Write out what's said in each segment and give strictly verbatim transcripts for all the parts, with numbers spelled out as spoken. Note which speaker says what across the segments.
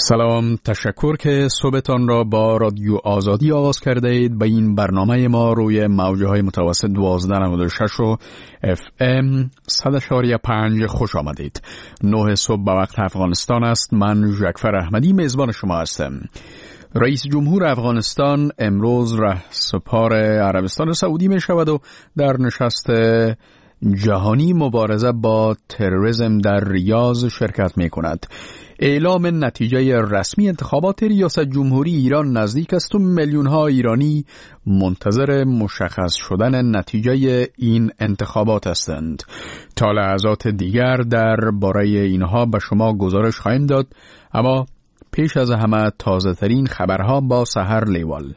Speaker 1: سلام، تشکر که صبحتان را با رادیو آزادی آغاز کرده اید. به این برنامه ما روی موجه های متوسط دوازده نود و شش و اف ام صد و پنج خوش آمدید. نه صبح به وقت افغانستان است. من جعفر احمدی میزبان شما هستم. رئیس جمهور افغانستان امروز رهسپار عربستان سعودی می شود و در نشست جهانی مبارزه با تروریسم در ریاض شرکت می کند. اعلام نتیجه رسمی انتخابات ریاست جمهوری ایران نزدیک است و میلیون ها ایرانی منتظر مشخص شدن نتیجه این انتخابات هستند. تا لحظات دیگر در باره اینها به شما گزارش خواهیم داد، اما پیش از همه تازه ترین خبرها با سحر لیوال.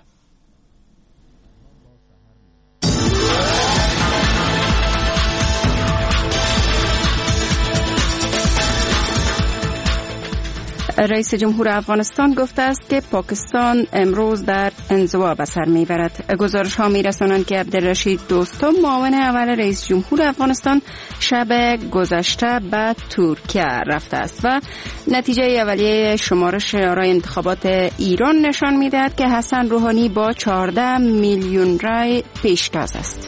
Speaker 2: رئیس جمهور افغانستان گفته است که پاکستان امروز در انزوا به سر میبرد. گزارش ها میرسانند که عبدالرشید دوستم معاون اول رئیس جمهور افغانستان شب گذشته به ترکیه رفته است و نتیجه اولیه شمارش آرای انتخابات ایران نشان میدهد که حسن روحانی با چهارده میلیون رای پیشتاز است.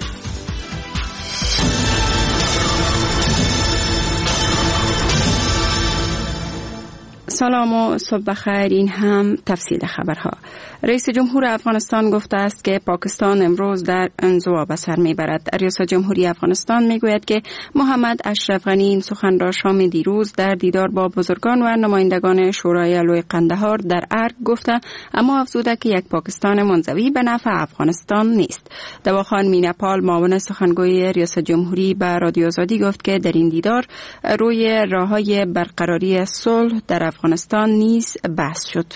Speaker 2: سلام و صبح بخیر. این هم تفصیل خبرها. رئیس جمهور افغانستان گفته است که پاکستان امروز در انزوا به سر میبرد. ریاست جمهوری افغانستان میگوید که محمد اشرف غنی این سخن را شام دیروز در دیدار با بزرگان و نمایندگان شورای علوی قندهار در ارگ گفته، اما افزوده که یک پاکستان منزوی به نفع افغانستان نیست. دواخان مینپال معاون سخنگوی ریاست جمهوری به رادیو آزادی گفت که در این دیدار روی راههای برقراری صلح در افغانستان نیز بحث شد.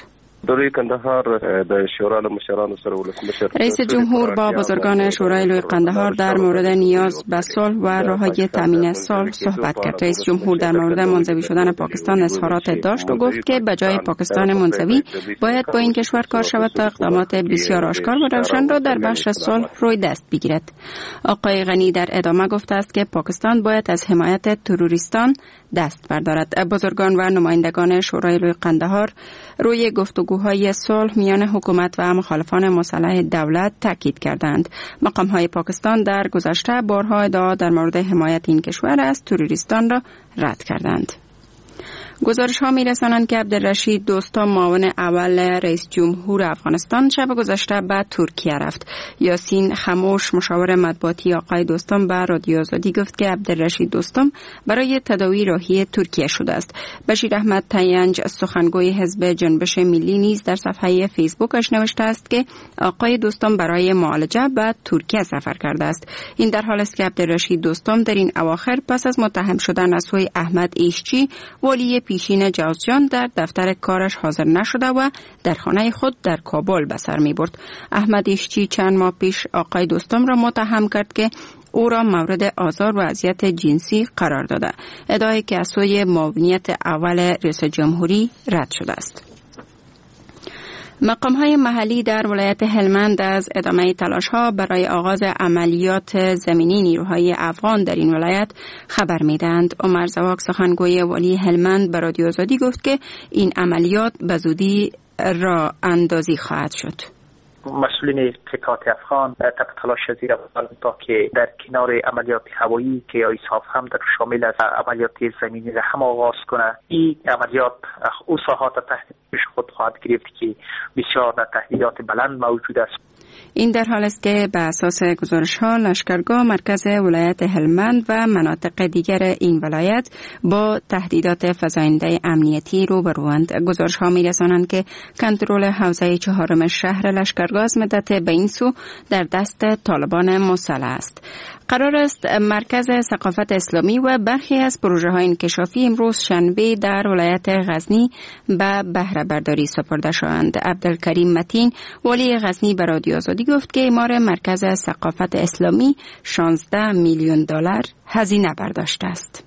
Speaker 2: رئیس جمهور با بزرگان شورای علوی قندهار در مورد نیاز به صلح و راههای تامین صلح صحبت کرد. رئیس جمهور در مورد منزوی شدن پاکستان اظهارات داشت و گفت که به جای پاکستان منزوی باید با این کشور کار شود تا اقدامات بسیار آشکار و روشن را در بخش صلح روی دست بگیرد. آقای غنی در ادامه گفته است که پاکستان باید از حمایت تروریستان دست بردارد. بزرگان و نمایندگان شورای علوی قندهار روی گفتگوهای صلح میان حکومت و مخالفان مسلح دولت تاکید کردند. مقام‌های پاکستان در گذشته بارها ادعا در مورد حمایت این کشور از تروریستان را رد کردند. گزارش ها می رسانند که عبدالرشید دوستم معاون اول رئیس جمهور افغانستان شب گذشته به ترکیه رفت. یاسین خموش مشاور مطبوعاتی آقای دوستم به رادیو آزادی گفت که عبدالرشید دوستم برای تداوی راهی ترکیه شده است. بشیر احمد تینج سخنگوی حزب جنبش ملی نیز در صفحه فیسبوکش نوشته است که آقای دوستم برای معالجه به ترکیه سفر کرده است. این در حالی است که عبدالرشید دوستم در این اواخر پس از متهم شدن از سوی احمد ایشچی ولی پیشین جوزجان در دفتر کارش حاضر نشده و در خانه خود در کابل به سر می برد. احمد ایشچی چند ماه پیش آقای دوستم را متهم کرد که او را مورد آزار و اذیت جنسی قرار داده. ادعایی که از سوی معاونیت اول رئیس جمهوری رد شده است. مقام‌های محلی در ولایت هلمند از ادامه تلاش‌ها برای آغاز عملیات زمینی نیروهای افغان در این ولایت خبر می‌دهند. عمر زواک سخنگوی والی هلمند به رادیو آزادی گفت که این عملیات به زودی راه اندازی خواهد شد.
Speaker 3: مسئولین قطعات افغان تحت تلاش زیر تا که در کنار عملیات هوایی که آیساف هم در شامل از عملیات زمینی را هم آغاز کنه، این عملیات او ساحات تحت خود خواهد گرفت که بسیار تهدیدات بلند موجود است.
Speaker 2: این در حال است که به اساس گزارش ها لشکرگاه مرکز ولایت هلمند و مناطق دیگر این ولایت با تهدیدات فزاینده امنیتی روبروند. گزارش ها می رسانند که کنترل حوزه چهارم شهر لشکرگاه از مدت به این سو در دست طالبان مسلح است. قرار است مرکز ثقافت اسلامی و برخی از پروژه های انکشافی امروز شنبه در ولایت غزنی به بهره برداری سپرده شوند. عبدالکریم متین والی غزنی به رادیو آزادی گفت که اعمار مرکز ثقافت اسلامی شانزده میلیون دلار هزینه برداشته است.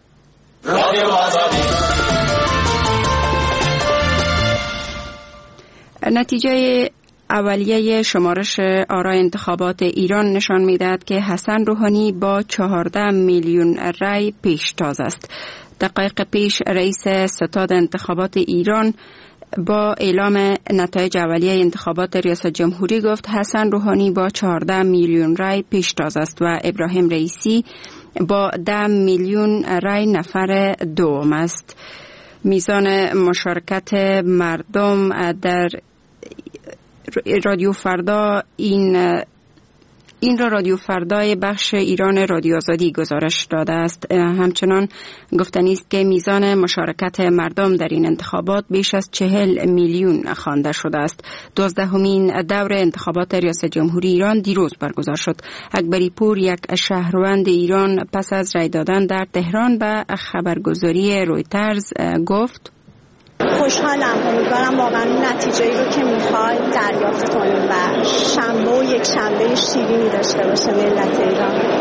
Speaker 2: نتیجه اولیه شمارش آرای انتخابات ایران نشان می‌دهد که حسن روحانی با چهارده میلیون رای پیشتاز است. دقایق پیش رئیس ستاد انتخابات ایران با اعلام نتایج اولیه انتخابات ریاست جمهوری گفت حسن روحانی با چهارده میلیون رای پیشتاز است و ابراهیم رئیسی با ده میلیون رای نفر دوم است. میزان مشارکت مردم در رادیو فردا این این را رادیو فردای بخش ایران رادیو آزادی گزارش داده است. همچنان گفتنی است که میزان مشارکت مردم در این انتخابات بیش از چهل میلیون خوانده شده است. دوازدهمین دور انتخابات ریاست جمهوری ایران دیروز برگزار شد. اکبری پور، یک شهروند ایران، پس از رای دادن در تهران به خبرگزاری رویترز گفت:
Speaker 4: خوشحالم، امیدوارم واقعا نتیجه‌ای رو که می‌خوای دریافت کنیم و شنبه و یک شنبه شیرینی داشته باشه ملت ایران.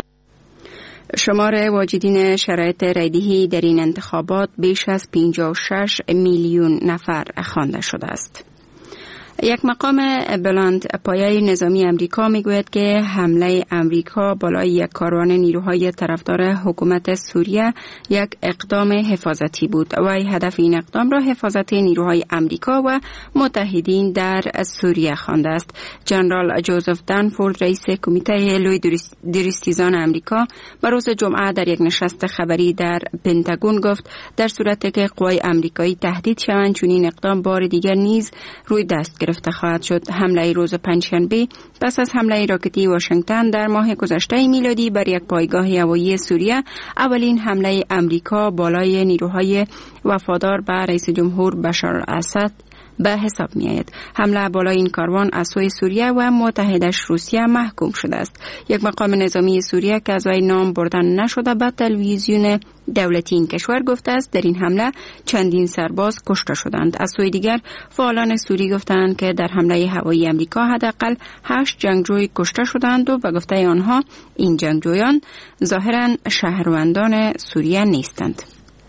Speaker 2: شمار واجدین شرایط رایدهی در این انتخابات بیش از پنجاه و شش میلیون نفر خوانده شده است. یک مقام بلند پایه نظامی امریکا میگوید که حمله امریکا بالای یک کاروان نیروهای طرفدار حکومت سوریه یک اقدام حفاظتی بود و هدف این اقدام را حفاظت نیروهای امریکا و متحدین در سوریه خوانده است. جنرال جوزف دنفورد، رئیس کمیته لوی درستیزان امریکا، به روز جمعه در یک نشست خبری در پنتاگون گفت در صورتی که قوای امریکایی تهدید شوند چنین اقدام بار دیگر نیز روی دست گرفته خواهد شد. حمله روز پنجشنبه پس از حمله راکتی واشنگتن در ماه گذشته میلادی بر یک پایگاه هوایی سوریه اولین حمله امریکا بالای نیروهای وفادار به رئیس جمهور بشار الاسد به حساب می آید. حمله بالای این کاروان از سوی سوریه و متحدش روسیه محکوم شده است. یک مقام نظامی سوریه که از وی نام بردن نشده به تلویزیون دولتی این کشور گفته است در این حمله چندین سرباز کشته شدند. از سوی دیگر فعالان سوری گفتند که در حمله هوایی امریکا حداقل هشت جنگجوی کشته شدند و به گفته آنها این جنگجویان ظاهراً شهروندان سوریه نیستند.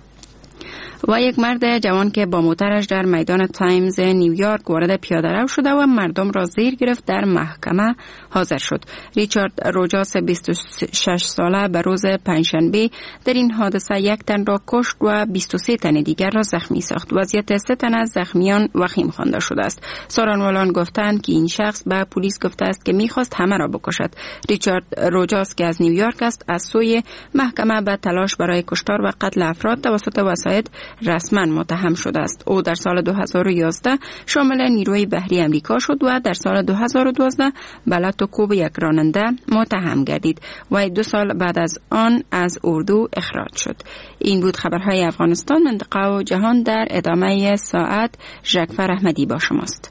Speaker 2: و یک مرد جوان که با موترش در میدان تایمز نیویورک وارد پیاده‌رو شده و مردم را زیر گرفت در محکمه حاضر شد. ریچارد روجاس بیست و شش ساله به روز پنجشنبه در این حادثه یک تن را کشت و بیست و سه تن دیگر را زخمی ساخت. وضعیت سه تن از زخمیان وخیم خوانده شده است. سارنوالان گفتند که این شخص به پلیس گفته است که می‌خواست همه را بکشد. ریچارد روجاس که از نیویورک است از سوی محکمه به تلاش برای کشتار و قتل افراد توسط وسایط رسما متهم شده است. او در سال دو هزار و یازده شامل نیروی بحری امریکا شد و در سال دو هزار و دوازده به لط و کوب یک راننده متهم گردید و دو سال بعد از آن از اردو اخراج شد. این بود خبرهای افغانستان، منطقه و جهان. در ادامه ساعت ژکفر احمدی با شماست.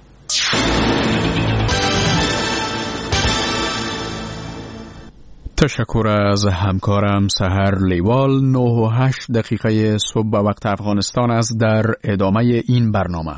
Speaker 1: تشکر از همکارم سحر لیوال. نه و هشت دقیقه صبح به وقت افغانستان است. در ادامه این برنامه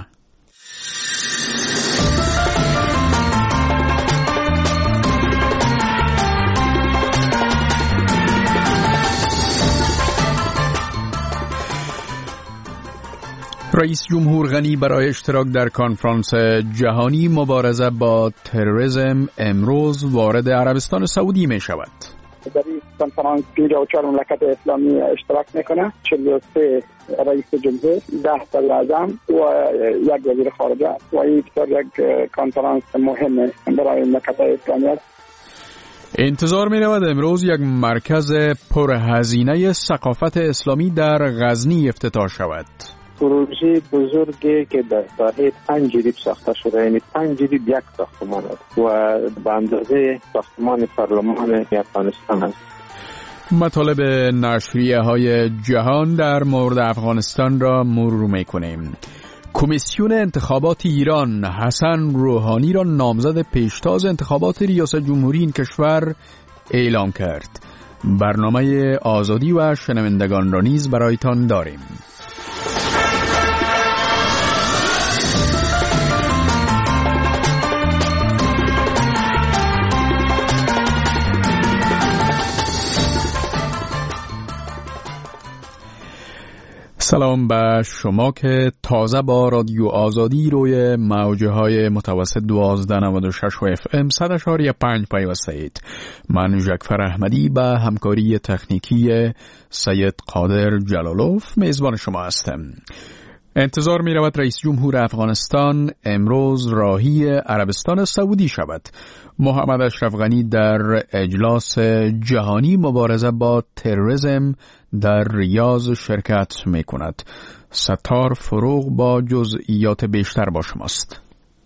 Speaker 1: رئیس جمهور غنی برای اشتراک در کنفرانس جهانی مبارزه با تروریسم امروز وارد عربستان سعودی می شود.
Speaker 5: در این کنفرانس پنجاه و چهار مملکت اسلامی اشتراک میکنه، چهل و سه رئیس جمهور، ده صدر اعظم و یک وزیر خارجه و این یک کنفرانس مهم برای مملکت اسلامی است.
Speaker 1: انتظار می رود امروز یک مرکز پرهزینه ثقافت اسلامی در غزنی افتتاح شود.
Speaker 6: پروژه بزرگی که در ساحه پنج جریب ساخته شده، یعنی پنج جریب یک ساختمان است و به اندازه ساختمان پارلمان افغانستان است.
Speaker 1: مطالب نشریه های جهان در مورد افغانستان را مرور می کنیم. کمیسیون انتخابات ایران حسن روحانی را نامزد پیشتاز انتخابات ریاست جمهوری این کشور اعلام کرد. برنامه آزادی و شنوندگان را نیز برایتان داریم. سلام به شما که تازه با رادیو آزادی روی موجه های متوسط دوازده نود و شش و اف ام صد اشاری پنج پیوسته اید. من جعفر احمدی به همکاری تکنیکی سید قادر جلالوف میزبان شما هستم. انتظار می رود رئیس جمهور افغانستان امروز راهی عربستان سعودی شود. محمد اشرف غنی در اجلاس جهانی مبارزه با تروریسم در ریاض شرکت می کند. ستار فروغ با جزئیات بیشتر با شماست.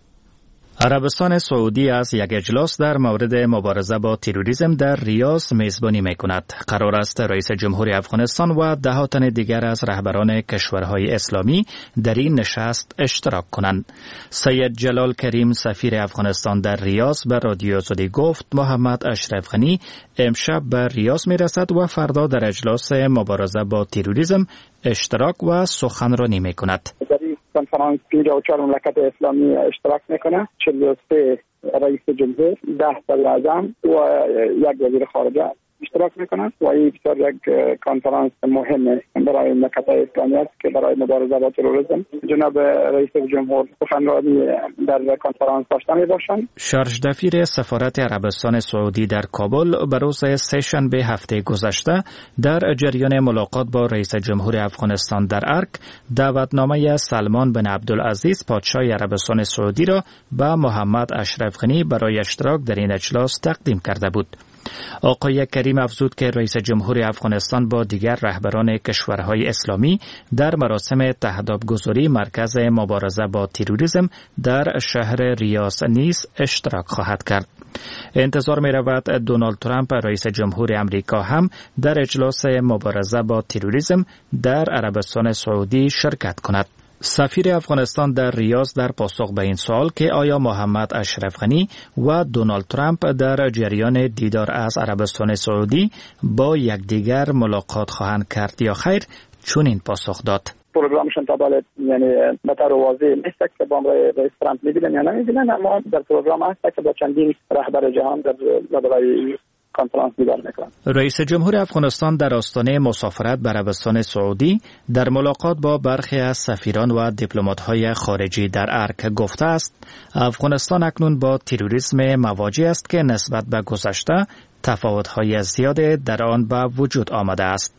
Speaker 7: عربستان سعودی از یک اجلاس در مورد مبارزه با تروریسم در ریاض میزبانی میکند. قرار است رئیس جمهور افغانستان و ده تن دیگر از رهبران کشورهای اسلامی در این نشست اشتراک کنند. سید جلال کریم سفیر افغانستان در ریاض به رادیو آزادی گفت محمد اشرف غنی امشب به ریاض میرسد و فردا در اجلاس مبارزه با تروریسم اشتراک و سخنرانی میکند.
Speaker 5: کنفرانس پنجاه و چهار مملکت اسلامی اشتراک میکنه. چهل و سه رئیس جمهور، ده صدراعظم و یک وزیر خارجه اشتراک میکنند و این بسیار یک کنفرانس مهمه برای مملکت اسلامی است که برای مبارزه با تروریسم جناب رئیس جمهور سخنرانی در کنفرانس داشته میباشند.
Speaker 7: شارژ دفیر سفارت عربستان سعودی در کابل به روز سه‌شنبه هفته گذشته در جریان ملاقات با رئیس جمهور افغانستان در ارک دعوتنامه سلمان بن عبدالعزیز پادشاه عربستان سعودی را به محمد اشرف غنی برای اشتراک در این اجلاس تقدیم کرده بود. آقای کریم افزود که رئیس جمهور افغانستان با دیگر رهبران کشورهای اسلامی در مراسم تهدابگذاری مرکز مبارزه با تروریسم در شهر ریاض نیز اشتراک خواهد کرد. انتظار می رود دونالد ترامپ رئیس جمهور امریکا هم در اجلاس مبارزه با تروریسم در عربستان سعودی شرکت کند. سفیر افغانستان در ریاض در پاسخ به این سوال که آیا محمد اشرف غنی و دونالد ترامپ در جریان دیدار از عربستان سعودی با یکدیگر ملاقات خواهند کرد یا خیر، چنین پاسخ داد.
Speaker 5: پروگرامشون تا بالا یعنی به طور واضح نیست که با رئیس ترامپ می‌بینن یا نمی‌بینن، اما در پروگرام هست که با چندین رهبر جهان در برای کنفرانس دیدار میکنند.
Speaker 7: رئیس جمهور افغانستان در آستانه مسافرت به عربستان سعودی در ملاقات با برخی از سفیران و دیپلمات‌های خارجی در ارک گفته است افغانستان اکنون با تروریسم مواجه است که نسبت به گذشته تفاوت‌های زیاد در آن به وجود آمده است.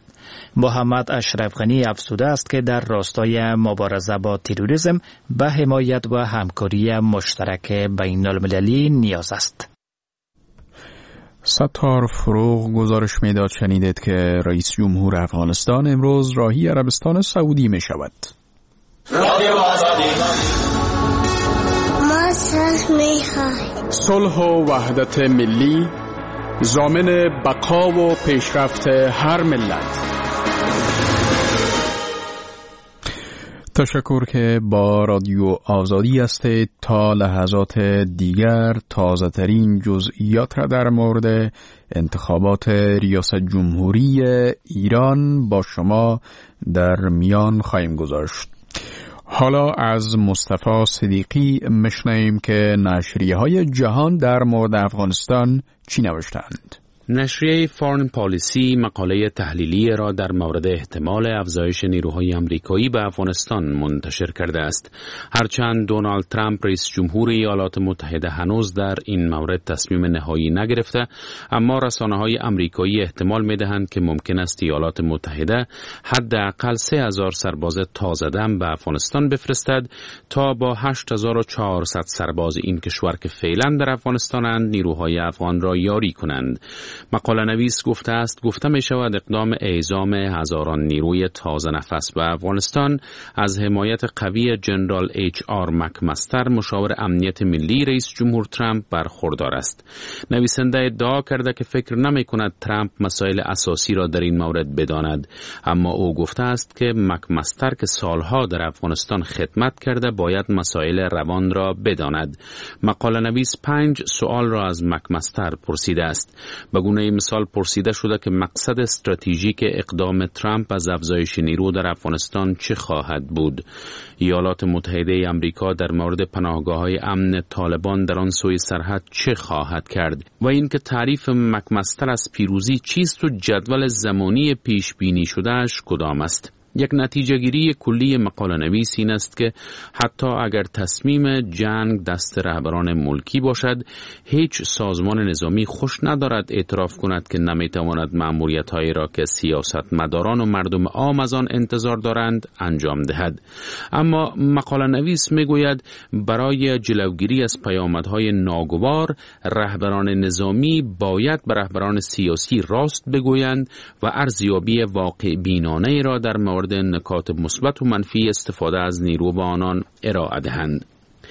Speaker 7: محمد اشرف غنی افزوده است که در راستای مبارزه با تروریسم به حمایت و همکاری مشترک بین المللی نیاز است.
Speaker 1: ستار فروغ گزارش میداد شنیدید که رئیس جمهور افغانستان امروز راهی عربستان سعودی می شود.
Speaker 8: ما صلح می خواهیم.
Speaker 1: صلح و وحدت ملی ضامن بقا و پیشرفت هر ملت. تشکر که با رادیو آزادی هستید. تا لحظات دیگر تازه ترین جزئیات را در مورد انتخابات ریاست جمهوری ایران با شما در میان خواهیم گذاشت. حالا از مصطفی صدیقی مشنویم که نشریه های جهان در مورد افغانستان چی نوشتند.
Speaker 9: نشریه فارن پالیسی مقاله تحلیلی را در مورد احتمال افزایش نیروهای آمریکایی به افغانستان منتشر کرده است. هرچند دونالد ترامپ رئیس جمهور ایالات متحده هنوز در این مورد تصمیم نهایی نگرفته، اما رسانه‌های آمریکایی احتمال می‌دهند که ممکن است ایالات متحده حداقل سه هزار سرباز تازه‌دم به افغانستان بفرستد تا با هشت هزار و چهارصد سرباز این کشور که فعلا در افغانستانند نیروهای افغان را یاری کنند. مقاله نویس گفته است گفته می شود اقدام اعزام هزاران نیروی تازه نفس به افغانستان از حمایت قوی جنرال اچ آر مکمستر مشاور امنیت ملی رئیس جمهور ترامپ برخوردار است. نویسنده ادعا کرده که فکر نمی کند ترامپ مسائل اساسی را در این مورد بداند، اما او گفته است که مکمستر که سالها در افغانستان خدمت کرده باید مسائل روان را بداند. مقاله نویس پنج سوال را از مکمستر پرسیده است. به گونه مثال پرسیده شده که مقصد استراتژیک اقدام ترامپ از افزایش نیرو در افغانستان چه خواهد بود؟ ایالات متحده آمریکا در مورد پناهگاه‌های امن طالبان در آن سوی سرحد چه خواهد کرد؟ و اینکه تعریف مکمستر از پیروزی چیست و جدول زمانی پیش بینی شدهش کدام است؟ یک نتیجه گیری کلی مقاله نویس این است که حتی اگر تصمیم جنگ دست رهبران ملکی باشد، هیچ سازمان نظامی خوش ندارد اعتراف کند که نمیتواند مأموریت‌هایی را که سیاستمداران و مردم عام از آن انتظار دارند انجام دهد. اما مقاله نویس میگوید برای جلوگیری از پیامدهای ناگوار، رهبران نظامی باید به رهبران سیاسی راست بگویند و ارزیابی واقع بینانه را در مورد نکات مثبت و منفی استفاده از نیرو با آنان ارائه دهند.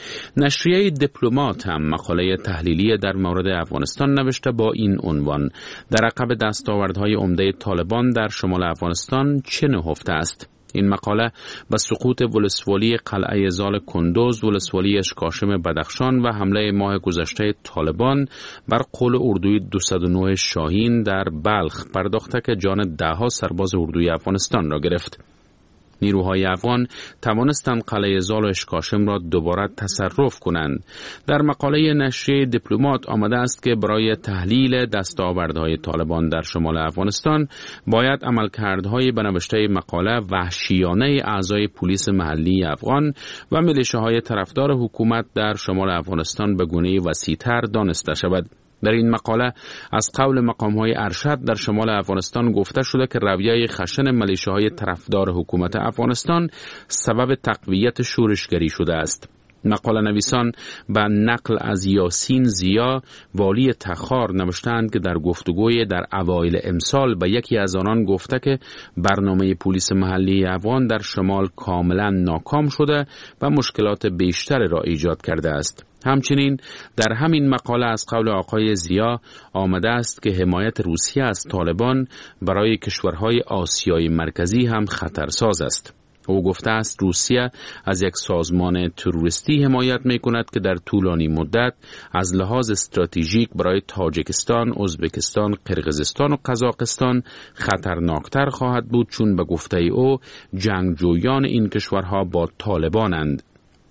Speaker 9: نشریه دیپلمات هم مقاله تحلیلی در مورد افغانستان نوشته با این عنوان: در عقب دستاوردهای عمده طالبان در شمال افغانستان چه نهفته است؟ این مقاله به سقوط ولسوالی قلعه زال کندوز، ولسوالی اشکاشم بدخشان و حمله ماه گذشته طالبان بر قول اردوی دویست و نه شاهین در بلخ پرداخته که جان دهها سرباز اردوی افغانستان را گرفت. نیروهای افغان توانستند قلعه زال و اشکاشم را دوباره تصرف کنند. در مقاله نشریه دیپلمات آمده است که برای تحلیل دستاوردهای طالبان در شمال افغانستان باید عملکردهای به نوشته مقاله وحشیانه اعضای پلیس محلی افغان و میلیشه‌های طرفدار حکومت در شمال افغانستان به گونه وسیع‌تر دانسته شود. در این مقاله از قول مقام‌های ارشد در شمال افغانستان گفته شده که رویه خشن ملیشه‌های طرفدار حکومت افغانستان سبب تقویت شورشگری شده است. مقاله نویسان به نقل از یاسین زیا، والی تخار، نوشتند که در گفتگوی در اوایل امسال به یکی از آنان گفته که برنامه پلیس محلی افغان در شمال کاملا ناکام شده و مشکلات بیشتری را ایجاد کرده است. همچنین در همین مقاله از قول آقای زیا آمده است که حمایت روسیه از طالبان برای کشورهای آسیای مرکزی هم خطرساز است. او گفته است روسیه از یک سازمان تروریستی حمایت می کند که در طولانی مدت از لحاظ استراتژیک برای تاجیکستان، ازبکستان، قرقیزستان و قزاقستان خطرناکتر خواهد بود، چون به گفته او جنگجویان این کشورها با طالبانند.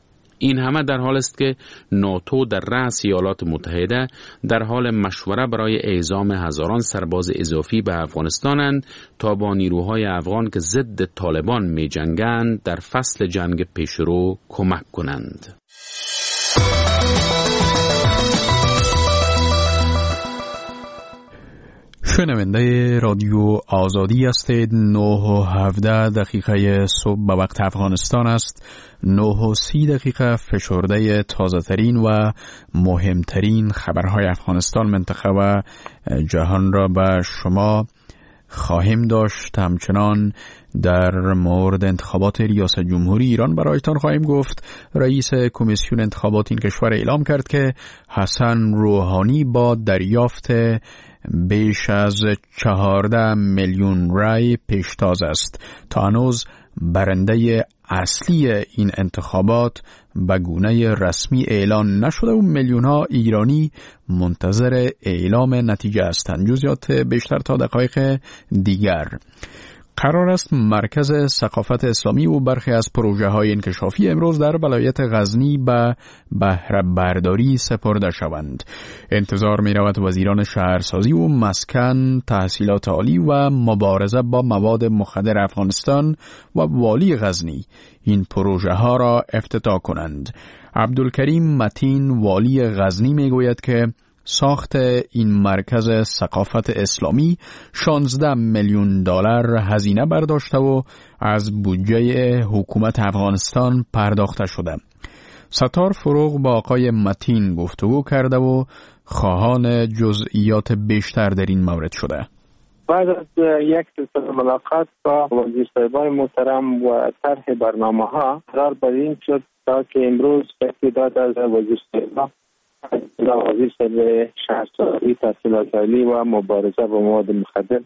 Speaker 9: این همه در حال است که ناتو در رأس ایالات متحده در حال مشوره برای اعزام هزاران سرباز اضافی به افغانستانند تا با نیروهای افغان که ضد طالبان می جنگند در فصل جنگ پیشرو کمک کنند.
Speaker 1: شنونده رادیو آزادی هستید. نه و هفده دقیقه صبح به وقت افغانستان است. نه و سی دقیقه فشرده تازه ترین و مهمترین خبرهای افغانستان، منطقه و جهان را به شما خواهیم داشت. همچنان در مورد انتخابات ریاست جمهوری ایران برایتان خواهیم گفت. رئیس کمیسیون انتخابات این کشور اعلام کرد که حسن روحانی با دریافت بیش از چهارده میلیون رای پیشتاز است. تا هنوز برنده اصلی این انتخابات به گونه رسمی اعلان نشده و میلیون ها ایرانی منتظر اعلام نتیجه هستند. جزئیات بیشتر تا دقایق دیگر. قرار است مرکز ثقافت اسلامی و برخی از پروژه های انکشافی امروز در ولایت غزنی به بهره برداری سپرده شوند. انتظار می رود وزیران شهرسازی و مسکن، تحصیلات عالی و مبارزه با مواد مخدر افغانستان و والی غزنی این پروژه ها را افتتاح کنند. عبدالکریم متین والی غزنی می گوید که ساخت این مرکز ثقافت اسلامی شانزده میلیون دلار هزینه برداشته و از بودجه حکومت افغانستان پرداخته شده. ستار فروغ با آقای متین گفتگو کرده و خواهان جزئیات بیشتر در این مورد شده.
Speaker 6: بعد از یک سلسله ملاقات با وزیر صاحبان محترم و طرح برنامه ها قرار بر این شد تا که امروز تقدیدات از وزیر صاحبان وزیر صاحب شهرسازی، تحصیلات عالی و مبارزه با مواد مخدر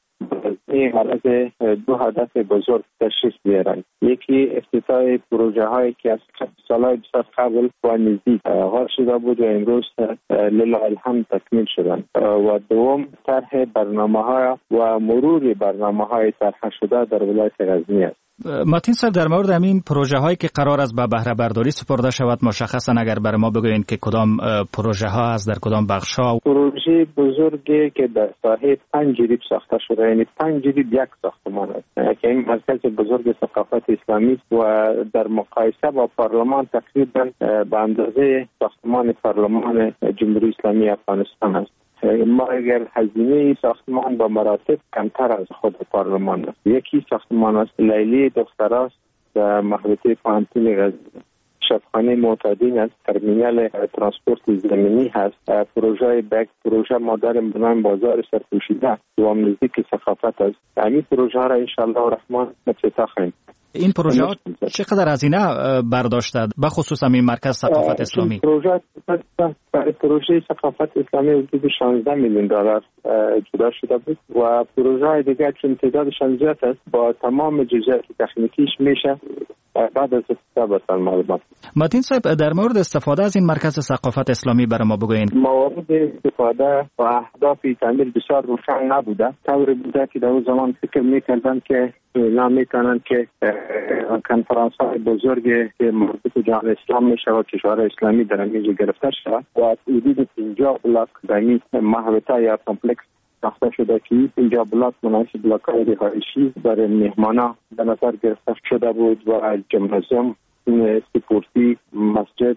Speaker 6: این حالت دو هدف بزرگ تشخیص بیارند. یکی افتتاح پروژه هایی که از سالهای بسیار قبل و نزدیک آغاز شده بود و امروز لله الحمد تکمیل شدند و دوم طرح برنامه ها و مرور برنامه های طرح شده در ولایت غزنی است.
Speaker 7: متین صاحب، در مورد همین پروژه هایی که قرار است به بهره برداری سپرده شود مشخصا اگر برای ما بگویید که کدام پروژه ها است، در کدام بخش ها؟
Speaker 6: پروژه بزرگی که در ساحه پنج جریب ساخته شده، یعنی پنج جریب یک ساختمان است که این مرکز بزرگ ثقافت اسلامی است و در مقایسه با پارلمان تقریبا به اندازه ساختمان پارلمان جمهوری اسلامی افغانستان است. ما اگر هزینه ساختمان با مراتب کمتر از خود پارلمان است. یکی ساختمان است لیلی دختراست در محوطه پانتون غزنی، شبخانه معتادین است، ترمینال ترانسپورت زمینی هست، پروژه بک پروژه مادر بنام بازار سرپوشیده و نزدیک ثقافت است. همین پروژه را ان شاء الله الرحمن افتتاح خواهیم.
Speaker 7: این پروژه چقدر هزینه برداشته به خصوص همین مرکز ثقافت اسلامی؟
Speaker 6: پروژه برای پروژه ثقافت اسلامی حدود شانزده میلیون دلار جدا شده بود و پروژه دیگر که تعدادشان زیاد است با تمام جزئیات تکنیکیش میشه بعد از استفاده بسن معلومات.
Speaker 7: متین صاحب، در مورد استفاده از این مرکز ثقافت اسلامی برای ما بگوین.
Speaker 6: موارد استفاده و اهداف تعمیر بسیار روشن نبوده. طوری بوده که در اون زمان فکر میکردن که اعلام میکنن که کنفرانس های بزرگی که مربوط به جهان اسلام میشه و کشور اسلامی در اینجا گرفته شود و حدود پنجاه بلاک دمی محوطه یا کمپلکس ساخته شده که اینجا بلاک مناسب بلاک های رهایشی برای مهمانا به نظر گرفته شده بود و جمنازیوم، سپورتی، مسجد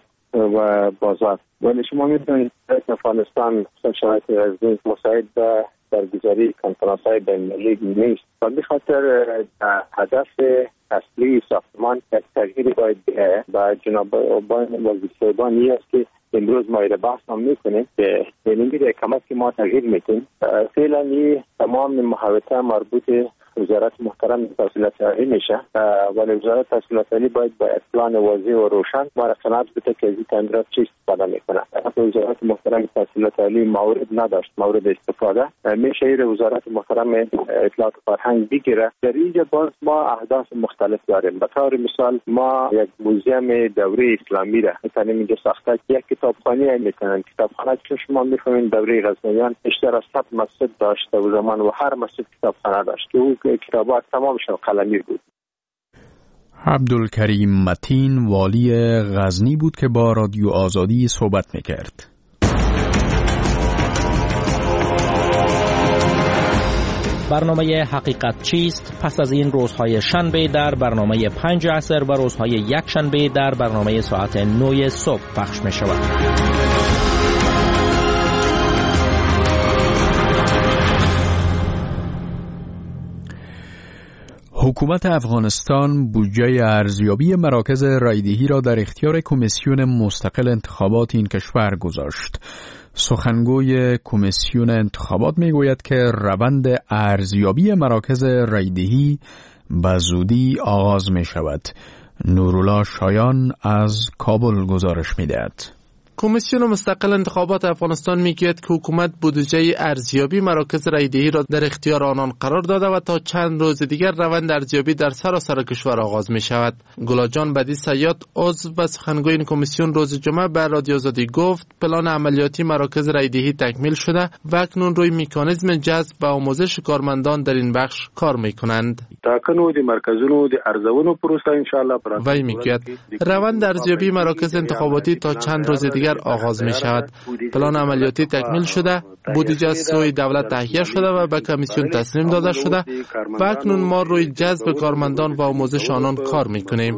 Speaker 6: و بازار. ولی شما میتونید افغانستان شرایط غزنی مساعد به برگزاری کنفرانس های بین‌المللی نیست. و به خاطر هدف اصلی ساختمان تغییر باید به جناب آبان وزیرستان است که امروز ما را بحث هم میکنیم که بین‌المللی کمک که ما تغییر میکنیم. فعلا تمام محوطه مربوط وزارت محترم تحصیلات عالی میشه ولی وزارت تحصیلات عالی باید با اعلان واضح و روشن ما را قناعت بده که از این تعمیرات چی استفاده میکنه. وزارت محترم تحصیلات عالی مورد نداشت، مورد استفاده میشه ایر وزارت محترم اطلاعات فرهنگ بگیره. در اینجا باز ما اهداف مختلف داریم. به طور مثال ما یک موزیم دوره اسلامی را میتونیم اینجا ساخته، یک کتابخانه میکنن. کتابخانه که شما میفهمین دوره غزنویان بیشتر از صد مسجد داشته و زمان و هر مسجد کتابخانه داشت که کتابات تمامشان قلمی بود.
Speaker 1: عبدالکریم متین والی غزنی بود که با رادیو آزادی صحبت میکرد.
Speaker 10: برنامه حقیقت چیست پس از این روزهای شنبه در برنامه پنج عصر و روزهای یک شنبه در برنامه ساعت نه صبح پخش می شود.
Speaker 1: حکومت افغانستان بودجه ارزیابی مراکز رایدهی را در اختیار کمیسیون مستقل انتخابات این کشور گذاشت. سخنگوی کمیسیون انتخابات میگوید که روند ارزیابی مراکز رایدهی به زودی آغاز می شود. نورالله شایان از کابل گزارش می‌دهد.
Speaker 11: کمیسیون مستقل انتخابات افغانستان میگوید که حکومت بودجه ارزیابی مراکز رایدهی را در اختیار آنان قرار داده و تا چند روز دیگر روند ارزیابی در سراسر کشور آغاز می شود. گلاجان بدی سیاد عضو و سخنگوی این کمیسیون روز جمعه به رادیو آزادی گفت پلان عملیاتی مراکز رایدهی تکمیل شده و اکنون روی مکانیزم جذب و آموزش کارمندان در این بخش کار می کنند.
Speaker 12: تاکنو دی مرکزونو دی ارزونو پروسه ان شاء الله
Speaker 11: وی میگوید روند ارزیابی مراکز انتخاباتی تا چند روز دیگر آغاز می شود. پلان عملیاتی تکمیل شده، بودجه سوی دولت تهیه شده و به کمیسیون تسلیم داده شده و اکنون ما روی جذب کارمندان و آموزش آنان کار می کنیم.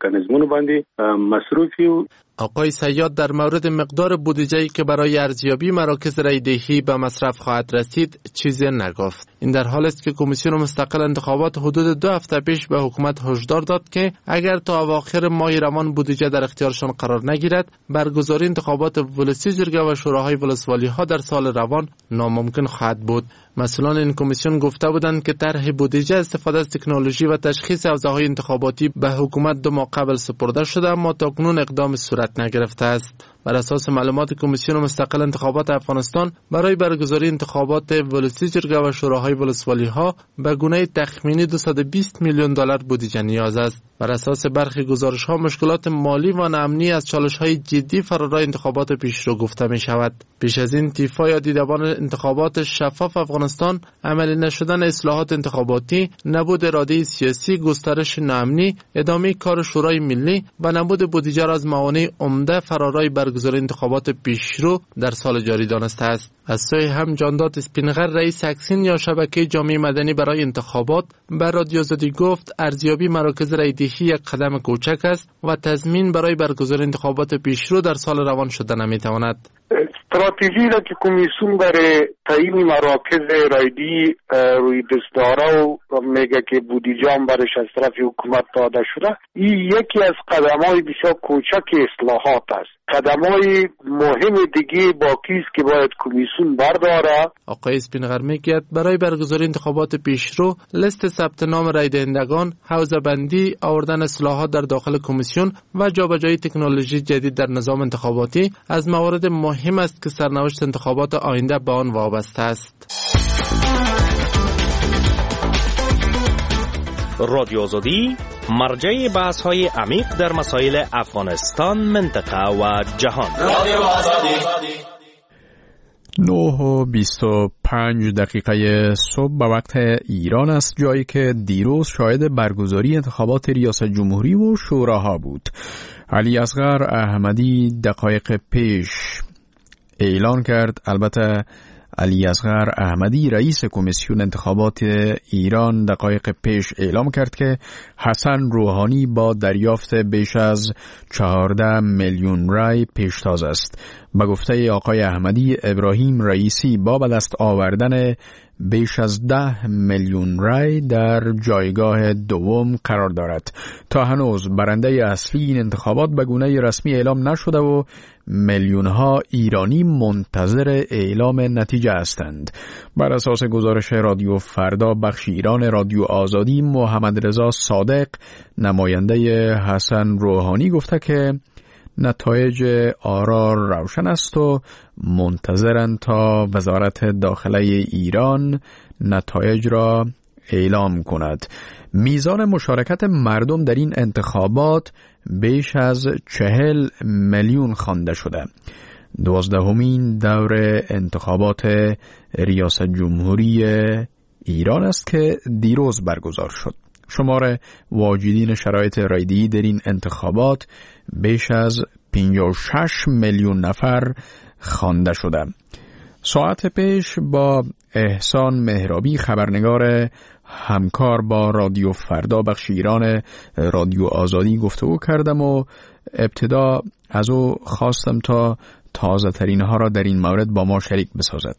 Speaker 11: آقای سیاد در مورد مقدار بودجه‌ای که برای ارزیابی مراکز رایدهی به مصرف خواهد رسید چیزی نگفت. این در حالی است که کمیسیون مستقل انتخابات حدود دو هفته پیش به حکومت هشدار داد که اگر تا اواخر ماه روان بودجه در اختیارشان قرار نگیرد برگزاری انتخابات ولسی جرگه و شوراهای ولسوالی ها در سال روان ناممکن خواهد بود. مسئولان این کمیسیون گفته بودند که طرح بودجه استفاده از تکنولوژی و تشخیص حوزه‌های انتخاباتی به حکومت دو ماه قبل سپرده شده اما تاکنون اقدام صورت نگرفته است. بر اساس معلومات کمیسیون مستقل انتخابات افغانستان برای برگزاری انتخابات ولسی جرگه و شوراهای ولسوالی ها به گونه تخمینی دویست و بیست میلیون دلار بودجه نیاز است. بر اساس برخی گزارش ها مشکلات مالی و امنی از چالش های جدی فرارای انتخابات پیشرو گفته می شود. پیش از این تیفا یا دیدبان انتخابات شفاف افغانستان افغانستان عملی نشدن اصلاحات انتخاباتی، نبود اراده سیاسی، گسترش ناامنی، ادامه کار شورای ملی و نبود بودجه را از موانع عمده فرارای برگزاری انتخابات پیشرو در سال جاری دانسته است. از سوی هم جانداد اسپینغر رئیس اکسین یا شبکه جامعه مدنی برای انتخابات بر رادیو آزادی گفت ارزیابی مراکز رایدهی یک قدم کوچک است و تضمین برای برگزاری انتخابات پیشرو در سال روان شده نمیتواند.
Speaker 12: استراتژی را که کمیسیون برای تعیین مراکز رایدهی روی دست داره و میگه که بودجه هم برش از طرف حکومت داده شده، این یکی از قدم‌های بسیار کوچک اصلاحات است. قدم‌های مهم دیگه باقی است که باید کمیسیون برداره.
Speaker 11: آقای اسپینغر میگوید برای برگزاری انتخابات پیشرو لیست ثبت نام رای دهندگان، حوزه بندی، آوردن اصلاحات در داخل کمیسیون و جابجایی تکنولوژی جدید در نظام انتخاباتی از موارد مهم است که سرنوشت انتخابات آینده به آن وابسته است.
Speaker 10: رادیو آزادی مرجع بحث‌های عمیق در مسائل افغانستان، منطقه و جهان. رادیو آزادی.
Speaker 1: نه و بیست و پنج دقیقه صبح به وقت ایران است، جایی که دیروز شاهد برگزاری انتخابات ریاست جمهوری و شوراها بود. علی اصغر احمدی دقایق پیش اعلان کرد، البته علی اصغر احمدی رئیس کمیسیون انتخابات ایران دقایق پیش اعلام کرد که حسن روحانی با دریافت بیش از چهارده میلیون رای پیشتاز است. به گفته آقای احمدی، ابراهیم رئیسی با به دست آوردن بیش از ده میلیون رای در جایگاه دوم قرار دارد. تا هنوز برنده اصلی این انتخابات به گونه رسمی اعلام نشده و میلیون ها ایرانی منتظر اعلام نتیجه هستند. بر اساس گزارش رادیو فردا بخش ایران رادیو آزادی، محمد رضا صادق نماینده حسن روحانی گفته که نتایج آرا روشن است و منتظرند تا وزارت داخله ایران نتایج را اعلام کند. میزان مشارکت مردم در این انتخابات بیش از چهل میلیون خوانده شده. دوازدهمین دور انتخابات ریاست جمهوری ایران است که دیروز برگزار شد. شمار واجدین شرایط رایدهی در این انتخابات بیش از پنجاه و شش میلیون نفر خوانده شده. ساعت پیش با احسان مهرابی خبرنگار همکار با رادیو فردا بخش ایران رادیو آزادی گفتگو کردم و ابتدا از او خواستم تا تازه ترین ها را در این مورد با ما شریک بسازد.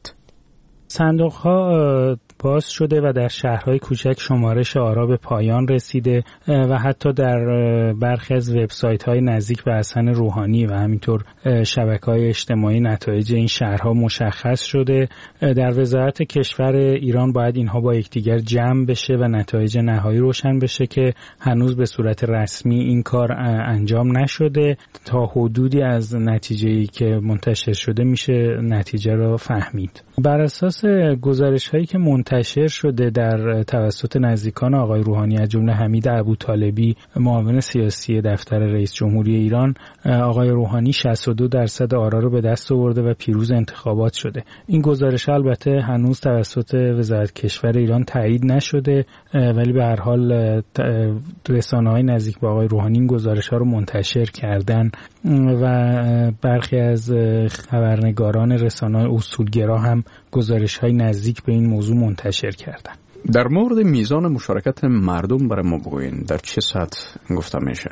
Speaker 13: صندوق ها باز شده و در شهرهای کوچک شمارش آرا به پایان رسیده و حتی در برخی از وبسایت های نزدیک به حسن روحانی و همینطور شبکه‌های اجتماعی نتایج این شهرها مشخص شده. در وزارت کشور ایران باید اینها با یکدیگر جمع بشه و نتایج نهایی روشن بشه که هنوز به صورت رسمی این کار انجام نشده. تا حدودی از نتیجه‌ای که منتشر شده میشه نتیجه را فهمید. بر اساس گزارش‌هایی که منتشر شده در توسط نزدیکان آقای روحانی از جمله حمید ابوطالبی معاون سیاسی دفتر رئیس جمهوری ایران، آقای روحانی شصت و دو درصد آرا رو به دست آورده و پیروز انتخابات شده. این گزارش البته هنوز توسط وزارت کشور ایران تایید نشده، ولی به هر حال رسانه‌های نزدیک به آقای روحانی این گزارش‌ها رو منتشر کردن و برخی از خبرنگاران رسانه‌های اصولگرا هم گزارش‌های نزدیک به این موضوع منتشر کردن.
Speaker 1: در مورد میزان مشارکت مردم برای ما بگوین در چه سطح گفته میشه؟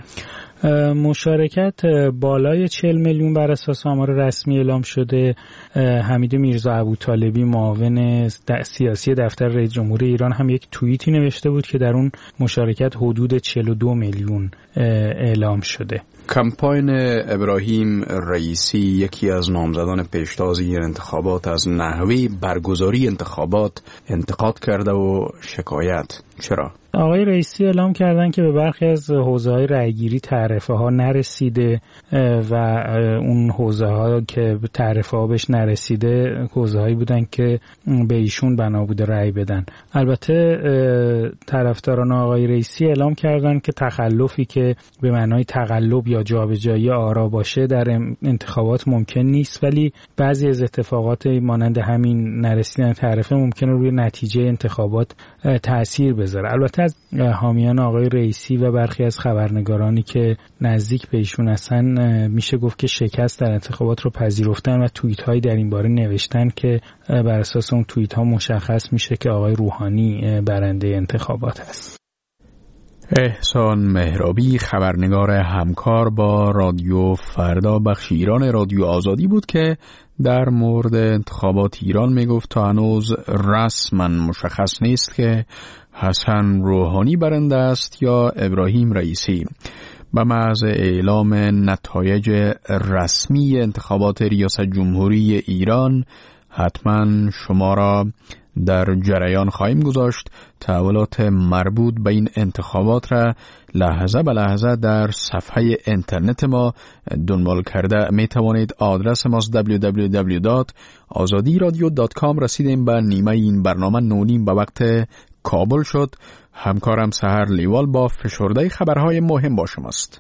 Speaker 13: مشارکت بالای چهل میلیون بر اساس آمار رسمی اعلام شده. حمید میرزا ابوطالبی معاون سیاسی دفتر رئیس جمهوری ایران هم یک توییتی نوشته بود که در اون مشارکت حدود چهل و دو میلیون اعلام شده.
Speaker 1: کمپاین ابراهیم رئیسی، یکی از نامزدان پیشتازی انتخابات، از نحوه برگزاری انتخابات انتقاد کرده و شکایت. چرا؟
Speaker 13: آقای رئیسی اعلام کردن که به برخی از حوزه‌های رأیگیری تعرفه ها نرسیده و اون حوزه ها که تعرفه ها بهش نرسیده حوزه هایی بودن که به ایشون بنا بوده رأی بدن. البته طرفداران آقای رئیسی اعلام کردن که تخلفی که به معنای تقلب یا جابجایی آرا باشه در انتخابات ممکن نیست، ولی بعضی از اتفاقات مانند همین نرسیدن تعرفه ممکنه روی نتیجه انتخابات تأثیر بذاره. البته از حامیان آقای رئیسی و برخی از خبرنگارانی که نزدیک به ایشون هستن میشه گفت که شکست در انتخابات رو پذیرفتن و توییت هایی در این باره نوشتن که بر اساس اون توییت ها مشخص میشه که آقای روحانی برنده انتخابات است.
Speaker 1: احسان مهرابی، خبرنگار همکار با رادیو فردا بخش ایران رادیو آزادی بود که در مورد انتخابات ایران میگفت تا هنوز رسما مشخص نیست که حسن روحانی برنده است یا ابراهیم رئیسی. به محض اعلام نتایج رسمی انتخابات ریاست جمهوری ایران حتما شما را در جریان خواهیم گذاشت. تحولات مربوط به این انتخابات را لحظه به لحظه در صفحه اینترنت ما دنبال کرده می توانید. آدرس ماست دبلیو دبلیو دبلیو دات آزادی رادیو دات کام. رسیدیم به نیمه این برنامه. نونیم به وقت کابل شد. همکارم سحر لیوال با فشرده خبرهای مهم با شماست.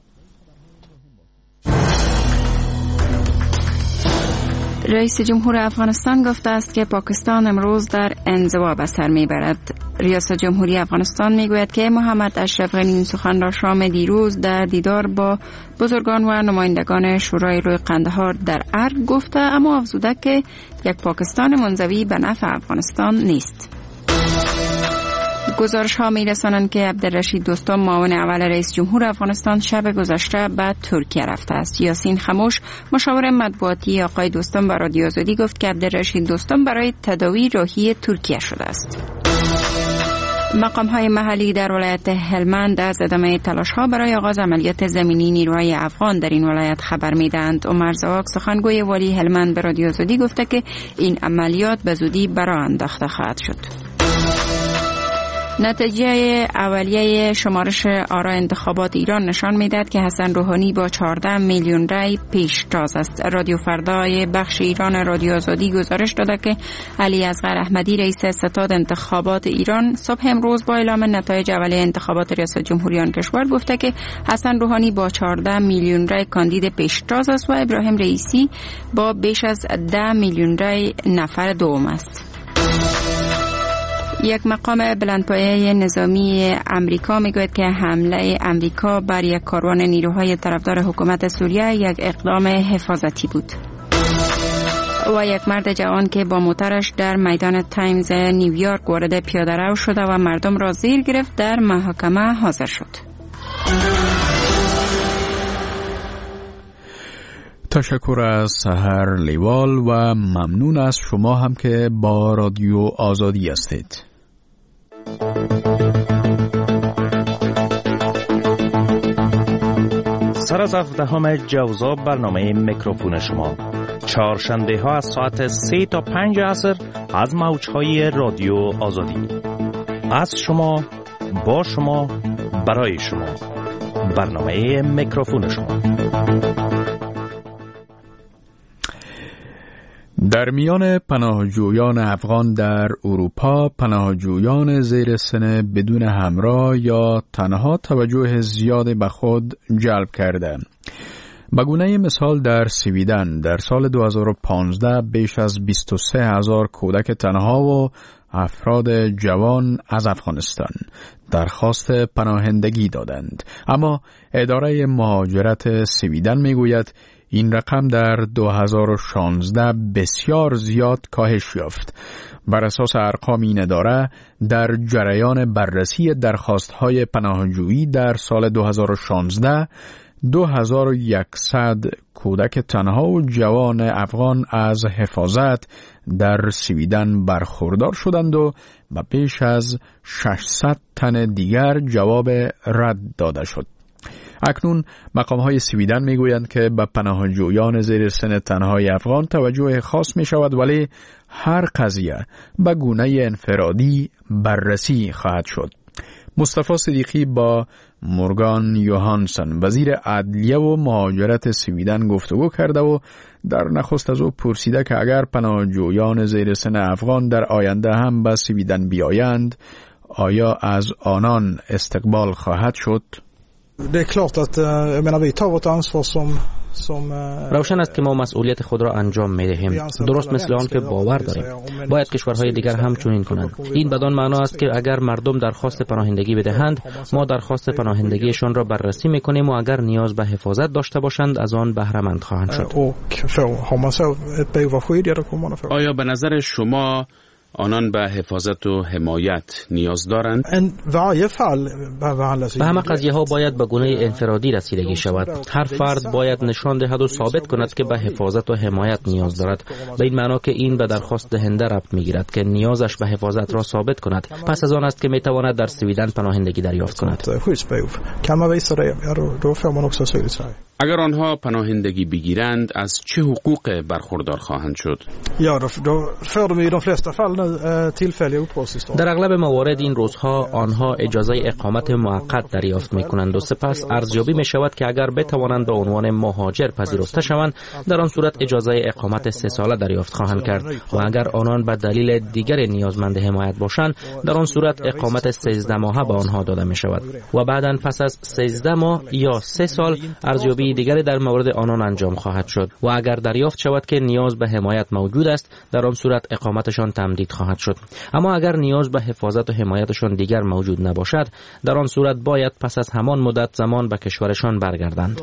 Speaker 2: رئیس جمهور افغانستان گفته است که پاکستان امروز در انزوا به سر میبرد. ریاست جمهوری افغانستان میگوید که محمد اشرف غنی این سخن را شام دیروز در دیدار با بزرگان و نمایندگان شورای روی قندهار در ارگ گفته، اما افزوده که یک پاکستان منزوی به نفع افغانستان نیست. گزارش ها می رسانند که عبدالرشید دوستم معاون اول رئیس جمهور افغانستان شب گذشته به ترکیه رفته است. یاسین خموش مشاور مطبوعاتی آقای دوستم به رادیو آزادی گفت که عبدالرشید دوستم برای تداوی راهی ترکیه شده است. مقام های محلی در ولایت هلمند از ادامه تلاش ها برای آغاز عملیات زمینی نیروهای افغان در این ولایت خبر می دهند. عمر زواک سخنگوی والی هلمند به رادیو آزادی گفته که این عملیات به زودی برآ انداخته خواهد شد. نتیجه اولیه شمارش آرا انتخابات ایران نشان می‌دهد که حسن روحانی با چهارده میلیون رای پیشتاز است. رادیو فردای بخش ایران رادیو آزادی گزارش داده که علی اصغر احمدی رئیس ستاد انتخابات ایران صبح امروز با اعلام نتایج اولیه انتخابات ریاست جمهوری آن کشور گفته که حسن روحانی با چهارده میلیون رای کاندید پیشتاز است و ابراهیم رئیسی با بیش از ده میلیون رای نفر دوم است. یک مقام بلندپایه نظامی امریکا میگوید که حمله امریکا بر یک کاروان نیروهای طرفدار حکومت سوریه یک اقدام حفاظتی بود. و یک مرد جوان که با موترش در میدان تایمز نیویورک وارد پیاده‌رو شده و مردم را زیر گرفت در محاکمه حاضر شد.
Speaker 1: تشکر از سحر لیوال و ممنون از شما هم که با رادیو آزادی هستید.
Speaker 10: سر از هفدهم جوزا برنامه میکروفون شما چهارشنبه ها از ساعت سه تا پنج عصر از موجهای رادیو آزادی. از شما، با شما، برای شما. برنامه میکروفون شما.
Speaker 1: در میان پناهجویان افغان در اروپا، پناهجویان زیر سن بدون همراه یا تنها توجه زیاد به خود جلب کرده. به گونه مثال در سویدن در سال دو هزار و پانزده بیش از بیست و سه هزار کودک تنها و افراد جوان از افغانستان درخواست پناهندگی دادند، اما اداره مهاجرت سویدن میگوید این رقم در دو هزار و شانزده بسیار زیاد کاهش یافت. بر اساس ارقام این اداره در جریان بررسی درخواست‌های پناهجویی در سال دو هزار و شانزده دو هزار و صد کودک تنها و جوان افغان از حفاظت در سویدن برخوردار شدند و به بیش از ششصد تن دیگر جواب رد داده شد. اکنون مقام‌های سویدن میگویند که به پناهجویان زیر سن تنهای افغان توجه خاص می شود، ولی هر قضیه به گونه انفرادی بررسی خواهد شد. مصطفی صدیقی با مورگان یوهانسن وزیر عدلیه و مهاجرت سویدن گفتگو کرده و در نخست از او پرسیده که اگر پناهجویان زیر سن افغان در آینده هم به سویدن بیایند آیا از آنان استقبال خواهد شد؟
Speaker 14: Det är klart att jag menar vi tar vårt ansvar som
Speaker 15: روشن است که ما مسئولیت خود را انجام می‌دهیم، درست مثل آن که باور داریم. باید کشورهای دیگر هم چنین کنند. این بدان معنا است که اگر مردم درخواست پناهندگی بدهند، ما درخواست پناهندگیشان را بررسی می‌کنیم و اگر نیاز به حفاظت داشته باشند از آن بهره مند خواهند شد.
Speaker 9: آیا به نظر شما آنان به حفاظت و حمایت نیاز دارند؟
Speaker 15: به همه قضیه ها باید به گونه انفرادی رسیدگی شود. هر فرد باید نشان دهد و ثابت کند که به حفاظت و حمایت نیاز دارد. به این معنا که این به درخواست دهنده ربط میگیرد که نیازش به حفاظت را ثابت کند. پس از آن است که میتواند در سویدن پناهندگی دریافت کند.
Speaker 9: اگر آنها پناهندگی بگیرند از چه حقوق برخوردار خواهند شد؟
Speaker 15: در اغلب موارد این روزها آنها اجازه اقامت موقت دریافت می‌کنند و سپس ارزیابی می‌شود که اگر بتوانند به عنوان مهاجر پذیرفته شوند در آن صورت اجازه اقامت سه ساله دریافت خواهند کرد و اگر آنان به دلیل دیگر نیازمند حمایت باشند در آن صورت اقامت سیزده ماهه به آنها داده می‌شود و بعداً پس از سیزده ماه یا سه سال ارزیابی دیگری در مورد آنان انجام خواهد شد و اگر دریافت شود که نیاز به حمایت موجود است در آن صورت اقامتشان تمدید خواهد شد. اما اگر نیاز به حفاظت و حمایتشان دیگر موجود نباشد در آن صورت باید پس از همان مدت زمان به کشورشان برگردند.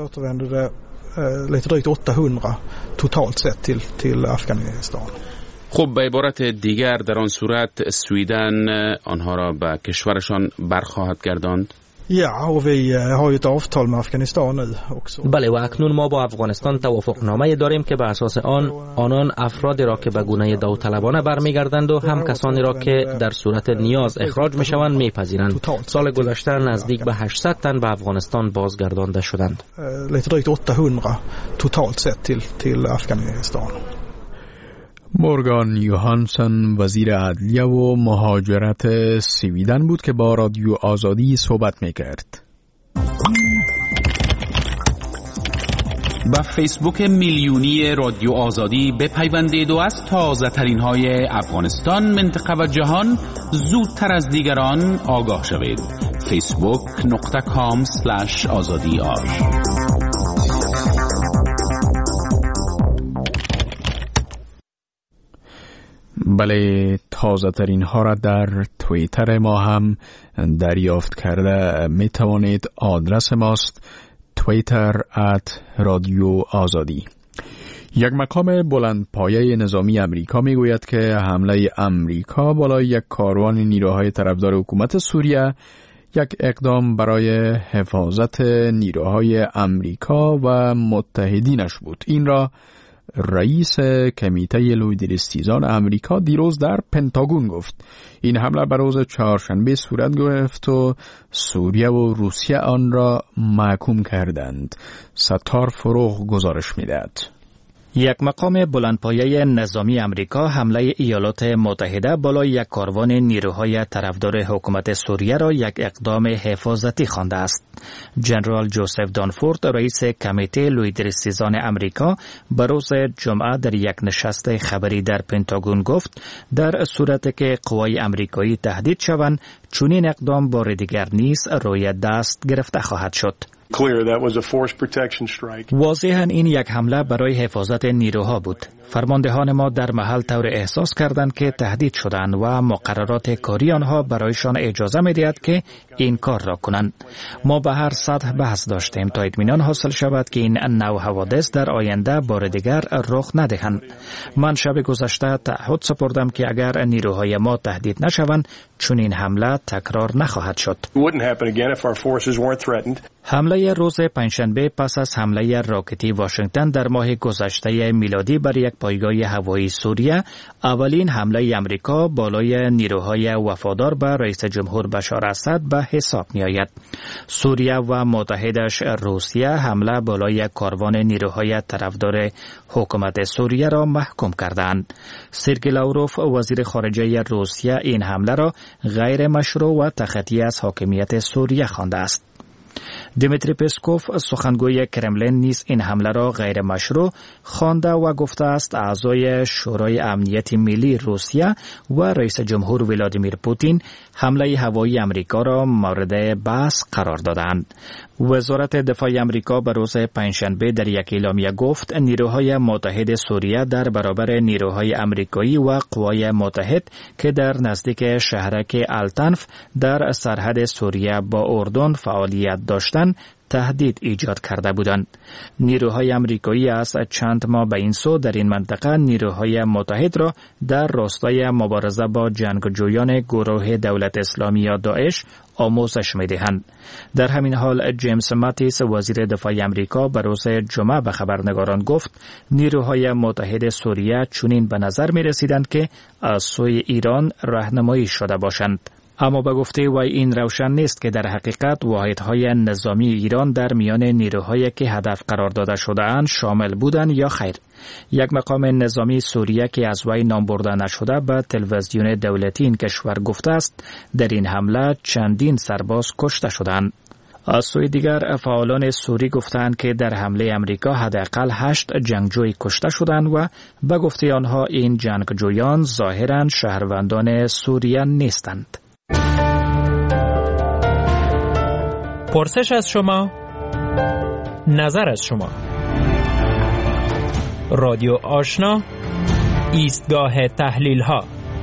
Speaker 9: خب به عبارت دیگر در آن صورت سویدن آنها را به کشورشان برخواهد گرداند؟
Speaker 15: بله و اکنون ما با افغانستان توافقنامه داریم که به اساس آن آنان افرادی را که به گونه داوطلبانه برمیگردند و هم کسانی را که در صورت نیاز اخراج میشوند میپذیرند. سال گذشته نزدیک به هشتصد تن به افغانستان بازگردانده شدند.
Speaker 1: مورگان یوهانسن وزیر عدلیه و مهاجرت سویدن بود که با رادیو آزادی صحبت میکرد.
Speaker 9: با فیسبوک میلیونی رادیو آزادی بپیوندید و از تازه ترین های افغانستان، منطقه و جهان زودتر از دیگران آگاه شوید. فیسبوک نقطه کام سلش آزادی آر.
Speaker 1: بله، تازه ترین ها را در توییتر ما هم دریافت کرده می توانید. آدرس ماست توییتر ات رادیو آزادی. یک مقام بلند پایه نظامی امریکا می گوید که حمله امریکا بالای یک کاروان نیروهای طرفدار حکومت سوریه یک اقدام برای حفاظت نیروهای امریکا و متحدینش بود. این را رئیس کمیته لویدرستیزان امریکا دیروز در پنتاگون گفت. این حمله بر روز چهارشنبه صورت گرفت و سوریه و روسیه آن را محکوم کردند. ستار فروغ گزارش می‌دهد.
Speaker 7: یک مقام بلندپایه نظامی امریکا حمله ایالات متحده بالای یک کاروان نیروهای طرفدار حکومت سوریه را یک اقدام حفاظتی خوانده است. جنرال جوزف دانفورد رئیس کمیته لویدرستیزان امریکا به روز جمعه در یک نشست خبری در پنتاگون گفت در صورتی که قوای امریکایی تهدید شوند چنین اقدام بار دیگر نیز روی دست گرفته خواهد شد. واضحاً این یک حمله برای حفاظت نیروها بود. فرماندهان ما در محل طور احساس کردند که تهدید شدند و مقررات کاری آنها برایشان اجازه می‌دهد که این کار را کنند. ما به هر سطح بحث داشتیم تا اطمینان حاصل شود که این نوع حوادث در آینده بار دیگر رخ ندهند. من شب گذشته تعهد سپردم که اگر نیروهای ما تهدید نشوند چنین حمله تکرار نخواهد شد. حمله روز پنجشنبه پس از حمله راکتی واشنگتن در ماه گذشته میلادی بر یک پایگاه هوایی سوریه اولین حمله امریکا بالای نیروهای وفادار به رئیس جمهور بشار اسد به حساب می آید. سوریه و متحدش روسیه حمله بالای کاروان نیروهای طرفدار حکومت سوریه را محکوم کردند. سرگئی لاوروف وزیر خارجه روسیه این حمله را غیر مشروع و تخطی از حاکمیت سوریه خوانده است. دیمیتری پسکوف سخنگوی کرملین نیز این حمله را غیر مشروع خوانده و گفته است اعضای شورای امنیت ملی روسیه و رئیس جمهور ولادیمیر پوتین حمله هوایی امریکا را مورد بحث قرار دادند. وزارت دفاع امریکا به روز پنجشنبه در یک اعلامیه گفت نیروهای متحد سوریه در برابر نیروهای امریکایی و قوای متحد که در نزدیک شهرک التنف در سرحد سوریه با اردن فعالیت داشتند تهدید ایجاد کرده بودند. نیروهای امریکایی از چند ماه به این سو در این منطقه نیروهای متحد را در راستای مبارزه با جنگجویان گروه دولت اسلامی یا داعش آموزش می‌دهند. در همین حال جیمز ماتیس وزیر دفاع امریکا به روز جمعه به خبرنگاران گفت نیروهای متحد سوریه چنین به نظر می‌رسیدند که از سوی ایران راهنمایی شده باشند. اما به گفته وی این روشن نیست که در حقیقت واحدهای نظامی ایران در میان نیروهایی که هدف قرار داده شده‌اند شامل بودند یا خیر. یک مقام نظامی سوریه که از وی نام برده نشده به تلویزیون دولتی این کشور گفته است در این حمله چندین سرباز کشته شدند. از سوی دیگر فعالان سوری گفتند که در حمله امریکا حداقل هشت جنگجوی کشته شدند و به گفته آنها این جنگجویان ظاهراً شهروندان سوریه نیستند.
Speaker 16: پرسش از شما، نظر از شما. رادیو آشنا، ایستگاه تحلیل ها.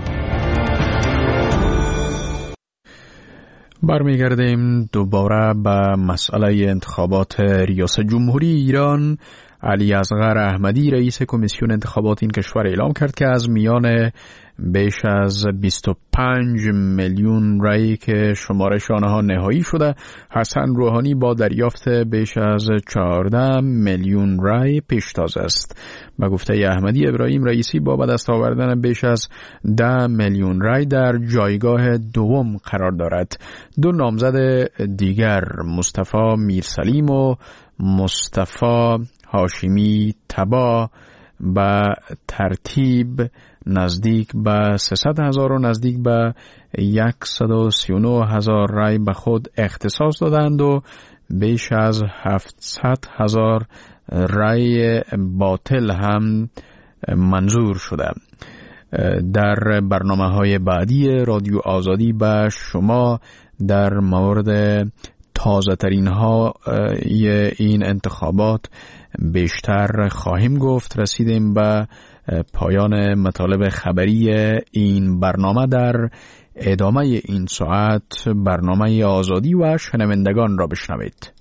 Speaker 1: برمیگردیم دوباره به مسئله انتخابات ریاست جمهوری ایران. علی اصغر احمدی رئیس کمیسیون انتخابات این کشور اعلام کرد که از میان بیش از بیست و پنج میلیون رای که شمارش آنها نهایی شده، حسن روحانی با دریافت بیش از چهارده میلیون رای پیشتاز است. به گفته احمدی، ابراهیم رئیسی با به دست آوردن بیش از ده میلیون رای در جایگاه دوم قرار دارد. دو نامزد دیگر مصطفی میرسلیم و مصطفی هاشمی تبا به ترتیب نزدیک به سیصد هزار و نزدیک به صد و سی و نه هزار رای به خود اختصاص دادند و بیش از هفتصد هزار رای باطل هم منظور شده. در برنامه‌های بعدی رادیو آزادی به شما در مورد تازه ترین ها این انتخابات بیشتر خواهیم گفت. رسیدیم به پایان مطالب خبری این برنامه. در ادامه این ساعت برنامه آزادی و شنوندگان را بشنوید.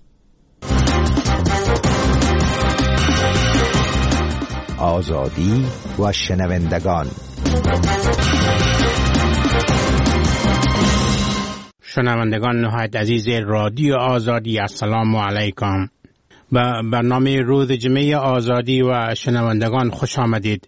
Speaker 17: آزادی و شنوندگان.
Speaker 18: شنوندگان نهایت عزیز رادیو آزادی، السلام علیکم. به برنامه روز جمعه آزادی و شنوندگان خوش آمدید.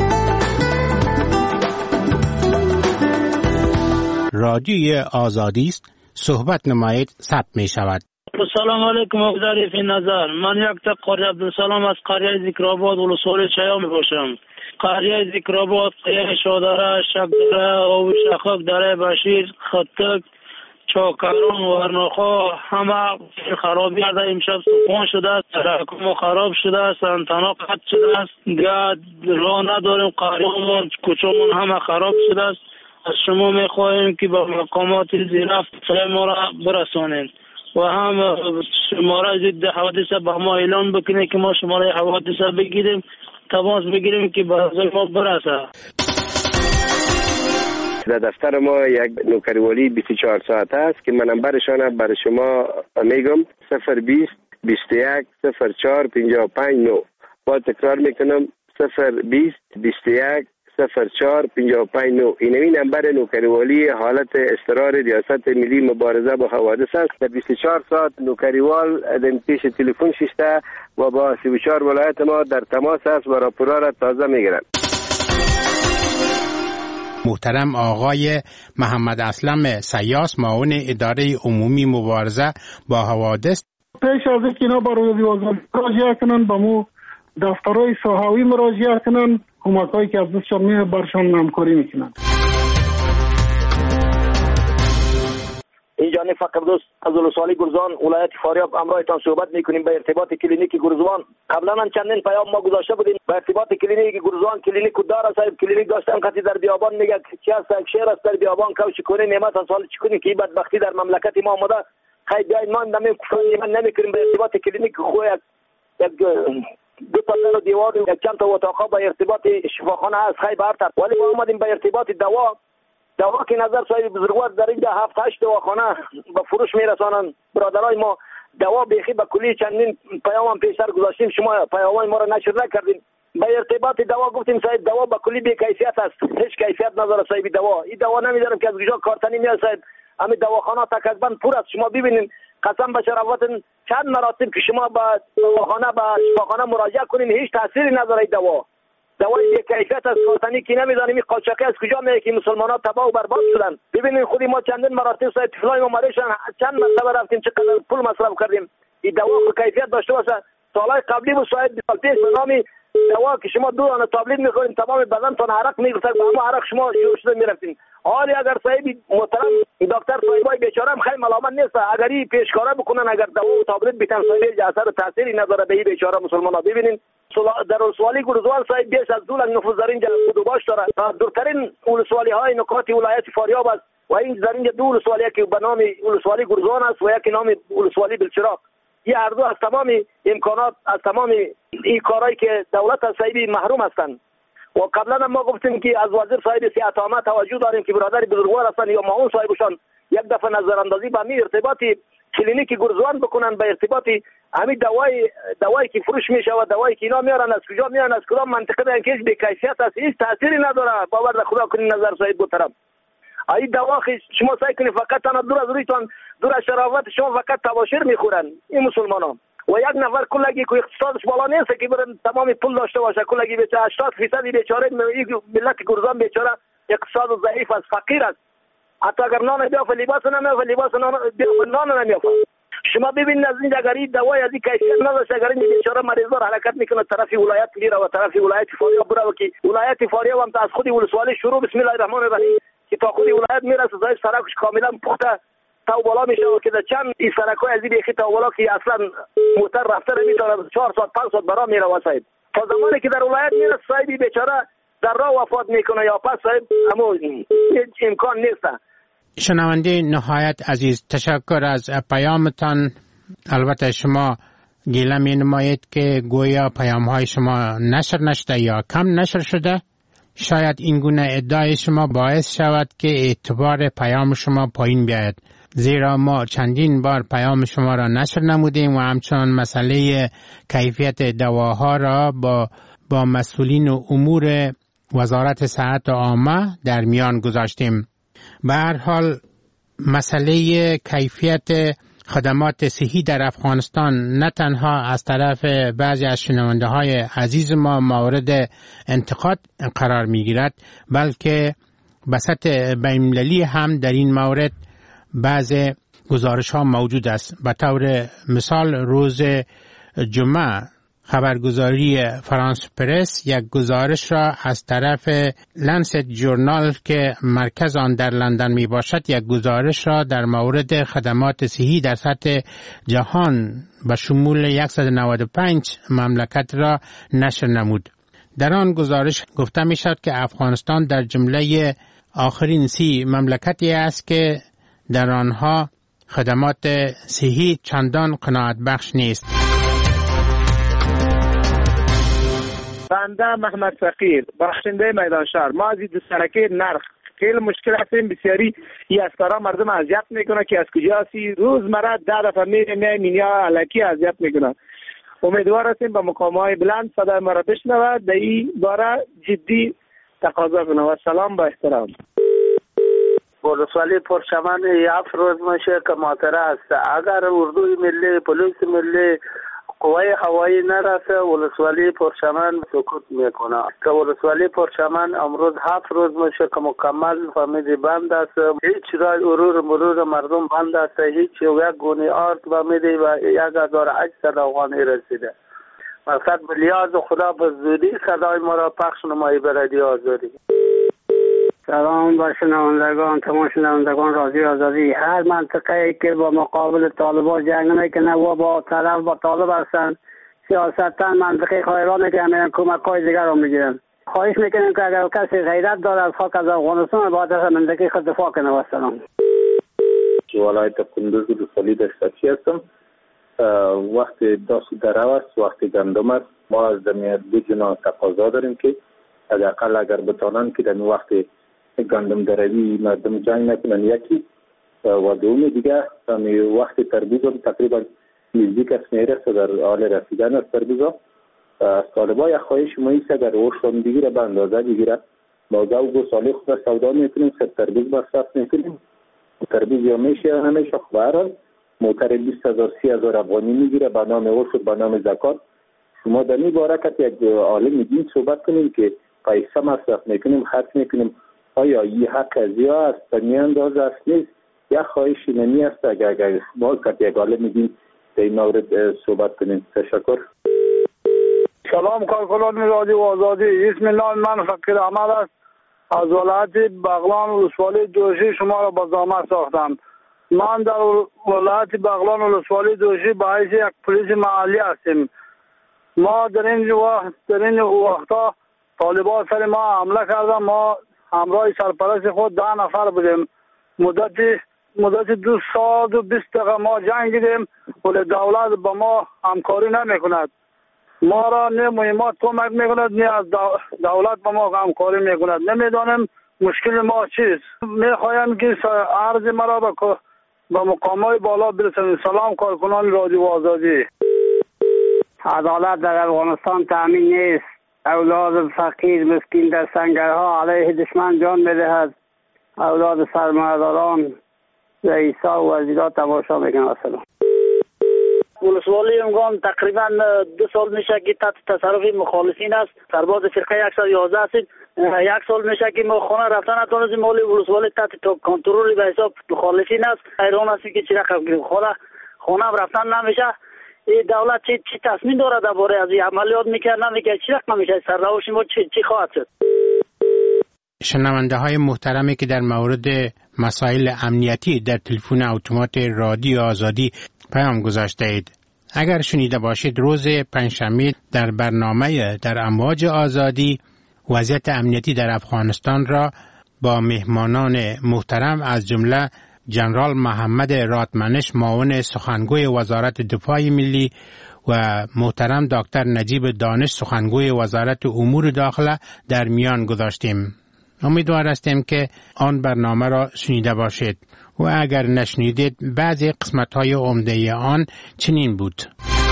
Speaker 18: رادیوی آزادی است، صحبت نمایید، ثبت می شود.
Speaker 19: سلام علیکم مقداری فی نظر. من یک تا قاری عبدالسلام از قریه ذکرآباد ولسوالی چیا می باشم. قریه ذکرآباد، قریه شادره، شکدره، آب شخاک، دره بشیر، خطک، چاکران، ورناخا همه خرابی کرده. امشب سکون شده است، تراکم خراب شده است، انتنا قطع شده است، گد راه نداریم، قریه‌مون کوچه‌مون همه خراب شده است. از شما میخواهیم که به مقامات زیرفت ما را برسانید و هم شماره ضد حوادث به ما اعلان بکنید که ما شماره حوادث بگیریم، تماس بگیریم که به ما برسه.
Speaker 20: در دفتر ما یک نوکریوالی بیست و چهار ساعته است که من نمبرشان برای شما میگم: صفر بیست بیست و یک صفر چهار پنجاه و پنج نه. با تکرار میکنم: صفر بیست بیست و یک صفر چهار پنجاه و پنج نه. این این نمبر نوکریوالی حالت اضطرار ریاست ملی مبارزه با حوادث است. در بیست و چهار ساعت نوکریوال در پیش تلفن شسته و با سی و چهار ولایت ما در تماس است و راپورها را تازه میگیرند.
Speaker 18: محترم آقای محمد اسلم سیاس، معاون اداره عمومی مبارزه با حوادث،
Speaker 21: پیش از اینکه اینا با روی مراجعه کنن با مو دفترهای ساحوی مراجعه کنن، کمکایی که از دستشان میه برشان همکاری میکنن.
Speaker 3: اینجا فقط دوست از ولسوالی گرزوان ولایت فاریاب امرایتان صحبت میکنیم به ارتباط کلینیک گرزوان. قبلا هم چندین پیام ما گذاشته بودیم به ارتباط کلینیک گرزوان. کلینیک داره صاحب، کلینیک داشتن کسی در بیابان میگه چی است شهر است در بیابان کوچ کنه نعمت سوال چیکونی که بدبختی در مملکت ما آمده. خیلی بیاین ما نمی من نمیکنیم به ارتباط کلینیک خو یک دو تا در دیوار یک چند تا اتاقا به ارتباط شفاخانه است خیلی برتر. ولی ما اومدیم به ارتباط دوا دوا که نظر صاحب بزرگوار در اینجا هفت هشت دواخانه به فروش میرسانن برادرای ما. دوا بیخی به کلی چندین پیام هم پیشتر گذاشتیم، شما پیامای ما را نشر نکردین. به ارتباط دوا گفتیم صاحب دوا به کلی بی کیفیت است، هیچ کیفیت نداره صاحب دوا. این دوا نمیدارم که از کجا کارتنی میاد صاحب. همین دواخانه تقریبا پر است. شما ببینید قسم به شرافتن چند مراتب که شما به دواخانه به شفاخانه مراجعه کنین هیچ تأثیری نداره دوا. دوای بی کیفیت از کارتنی که نمیدانیم این قاچاقی از کجا میاد که مسلمان‌ها تباه و برباد شدن. ببینید خودی ما چندین مراتب صاحب طفلای ما مریضن، چند مرتبه رفتیم چقدر پول مصرف کردیم. این دوا خو کیفیت داشته باشه. سالهای قبلی بود صاحب سال پیش به نام دوا که شما دو دانه تابلت میخورین تمام بدنتون عرق میگیره، اما عرق شما شروع شده میرفتین. حالی اگر صاحب محترم دکتر صاحبای بیچاره هم خیلی ملامت نیست، اگر این پیشکاره بکنن اگر دوا و تابلت بیتن صاحب اثر تاثیری نداره به این بیچاره مسلمانا. ببینین در ولسوالی گرزوان صاحب بیش از دو لک نفوذ در اینجا بودوباش داره. دورترین ولسوالی های نقاط ولایت فاریاب است و این در اینجا دو ولسوالی که به نام ولسوالی گرزوان است و یکی نام ولسوالی بلچراغ. این هر دو از تمام امکانات از تمام این کارهایی که دولت از صاحب محروم هستند. و قبلا ما گفتیم که از وزیر صاحب صحت عامه توجه داریم که برادر بزرگوار هستند یا معاون صاحبشان یک دفعه نظراندازی به می ارتباطی کلینیک گرزوان بکنن به ارتباطی همین دوای دوایی که فروش میشه و دوایی که اینا میارن از کجا میارن از کدام منطقه دارن که بی کیفیت است، هیچ تأثیری نداره. باور خدا کنین نظر صاحب محترم. این دوا شما سعی کنید فقط تنها دور از رویتان دور از شرافت شما فقط تباشیر میخورن این مسلمانان و یک نفر کلگی که اقتصادش بالا نیست که برن تمام پول داشته باشه. کلگی بیچاره هشتاد درصد بیچاره ملت گرزوان بیچاره اقتصاد ضعیف است، فقیر است. حتی اگر نان بیافه لباس نمیافه، لباس نان بیافه نان نمیافه. شما ببینید از این اگر این دوای از این کیفیت نداشته اگر این بیچاره مریضا حرکت میکنه طرف ولایت میره و طرف ولایت فاریاب بره که ولایت فاریاب هم از خود ولسوالی شروع بسم الله الرحمن الرحیم که تا خود ولایت میرسه زای سرکش کاملا پخته تا بالا میشه که در چند این سرکای از این بیخی تا بالا که اصلا موتر رفته نمیتونه چهار ساعت پنج ساعت برا میره واسه تا زمانی که در ولایت میرسه صاحب بیچاره در راه وفات میکنه یا پس صاحب همون امکان نیست.
Speaker 18: شنونده نهایت عزیز، تشکر از پیامتان. البته شما گله می نمایید که گویا پیام های شما نشر نشده یا کم نشر شده. شاید این گونه ادعای شما باعث شود که اعتبار پیام شما پایین بیاید، زیرا ما چندین بار پیام شما را نشر نمودیم و همچنان مسئله کیفیت دواها را با با مسئولین امور وزارت صحت عامه در میان گذاشتیم. به هر حال مسئله کیفیت خدمات صحی در افغانستان نه تنها از طرف بعضی از شنونده های عزیز ما مورد انتقاد قرار می گیرد، بلکه به سطح بین‌المللی هم در این مورد بعض گزارش ها موجود است. به طور مثال روز جمعه خبرگزاری فرانس پرس یک گزارش را از طرف لنست جورنال که مرکز آن در لندن می باشد یک گزارش را در مورد خدمات صحی در سطح جهان به شمول صد و نود و پنج مملکت را نشر نمود. در آن گزارش گفته می شد که افغانستان در جمله آخرین سی مملکتی است که در آنها خدمات صحی چندان قناعت بخش نیست.
Speaker 22: بنده محمد فقیر بخشنده میدان شهر. ما از این دو سرکه نرخ خیلی مشکل هستیم، بسیاری این اسکارا مردم اذیت میکنه که از کجا هستی روزمره ده دفعه میره میای مینیا الکی اذیت میکنه. امیدوار هستیم به مقام های بلند صدای ما را بشنوه، در این باره جدی تقاضا کنه. و سلام با احترام.
Speaker 23: ولسوالی پرچمن هفت روز میشه که ماطره است. اگر اردوی ملی پلیس ملی قوای هوایی نرسه ولسوالی پرچمن سکوت میکنه. که ولسوالی پرچمن امروز هفت روز میشه که مکمل فهمیدی بند است، هیچ راه مرور مرور مردم بند است، هیچ یک گونه آرد فهمیدی و یک هزار و هشتصد افغانی رسیده. مقصد به لیاز خدا به زودی صدای ما را پخش نمایی به رادیو آزادی. سلام با شنوندگان، تمام شنوندگان رادیو آزادی. هر منطقه ای که با مقابل طالبان جنگ نمیکنه و با طرف با طالب هستن، سیاستاً منطقه خایرانه که همین کمک های دیگر رو میگیرن. خواهش میکنیم که اگر کسی غیرت داره از خاک از افغانستان باید از منطقه خود دفاع کنه. و سلام.
Speaker 4: ولایت کندوز دوسالی دشتاچی هستم. وقت داشت درو است، وقت گندم است. ما از دمیت دو جنا تقاضا داریم که حداقل اگر بتانن که در وقت گندم دروی مردم جنگ نکنن یکی و دوم دیگه وقت تربیز هم تقریبا نزدیک است میرسه در حال رسیدن از تربیز ها. از طالبا یک خواهش ما ایست اگر روشن بگیره به اندازه بگیره موضوع و گو سالی خود سودا میکنیم سر تربیز برصرف میکنیم. تربیز یا میشه یا نمیشه خبران موتر بیست هزار سی هزار افغانی میگیره به نام اوشد به نام زکات. شما در این باره که یک عالم دین صحبت کنیم که پیسه مصرف میکنیم خرج میکنیم، آیا این حق از یا است به این اندازه است نیست؟ یک خواهشی نمی است اگر اگر ما که یک عالم دین در این مورد صحبت کنیم. تشکر.
Speaker 21: سلام کارکنان رادیو آزادی. اسم نام من فقیر احمد است. از ولایت بغلان ولسوالی دوشی شما را با زحمت ساختم. من در ولایت بغلان ولسوالی دوشی به حیث یک پلیس محلی هستیم. ما در این وقت در این وقتا طالبان سر ما حمله کردن. ما همراه سرپرست خود ده نفر بودیم. مدت مدت دو سال و بیست دقیقه ما جنگیدیم ولی دولت با ما همکاری نمیکند. ما را نه مهمات کمک میکند نه از دولت با ما همکاری میکند. نمیدانیم مشکل ما چیست. میخوایم که عرض مرا به با مقامات بالا برسانید. سلام کارکنان رادیو آزادی.
Speaker 23: عدالت در افغانستان تامین نیست. اولاد فقیر مسکین در سنگرها علیه دشمن جان میدهد. اولاد سرمایه‌داران رئیسا و وزیرا تماشا میکنند. سلام.
Speaker 19: ولسوالی امگان تقریبا دو سال میشه که تحت تصرف مخالفین است. سرباز فرقه یک صد و یازده هستید. یک سال میشه که ما خانه رفتن نتونستیم. مالی ولسوالی تحت کنترل به حساب مخالفین است. حیران هستیم که چی رقم کنیم. خانه خانه رفتن نمیشه. این دولت چی چی تصمیم داره درباره از این عملیات میکنه نمیکنه چی رقم میشه سرنوشت ما چی چی خواهد شد؟
Speaker 18: شنونده های محترمی که در مورد مسائل امنیتی در تلفن اتومات رادیو آزادی پیام گذاشته اید. اگر شنیده باشید روز پنجشنبه در برنامه در امواج آزادی وضعیت امنیتی در افغانستان را با مهمانان محترم از جمله جنرال محمد راتمنش معاون سخنگوی وزارت دفاع ملی و محترم دکتر نجیب دانش سخنگوی وزارت امور داخله در میان گذاشتیم. امیدوار هستیم که آن برنامه را شنیده باشید و اگر نشنیدید بعضی قسمت‌های عمده آن چنین بود.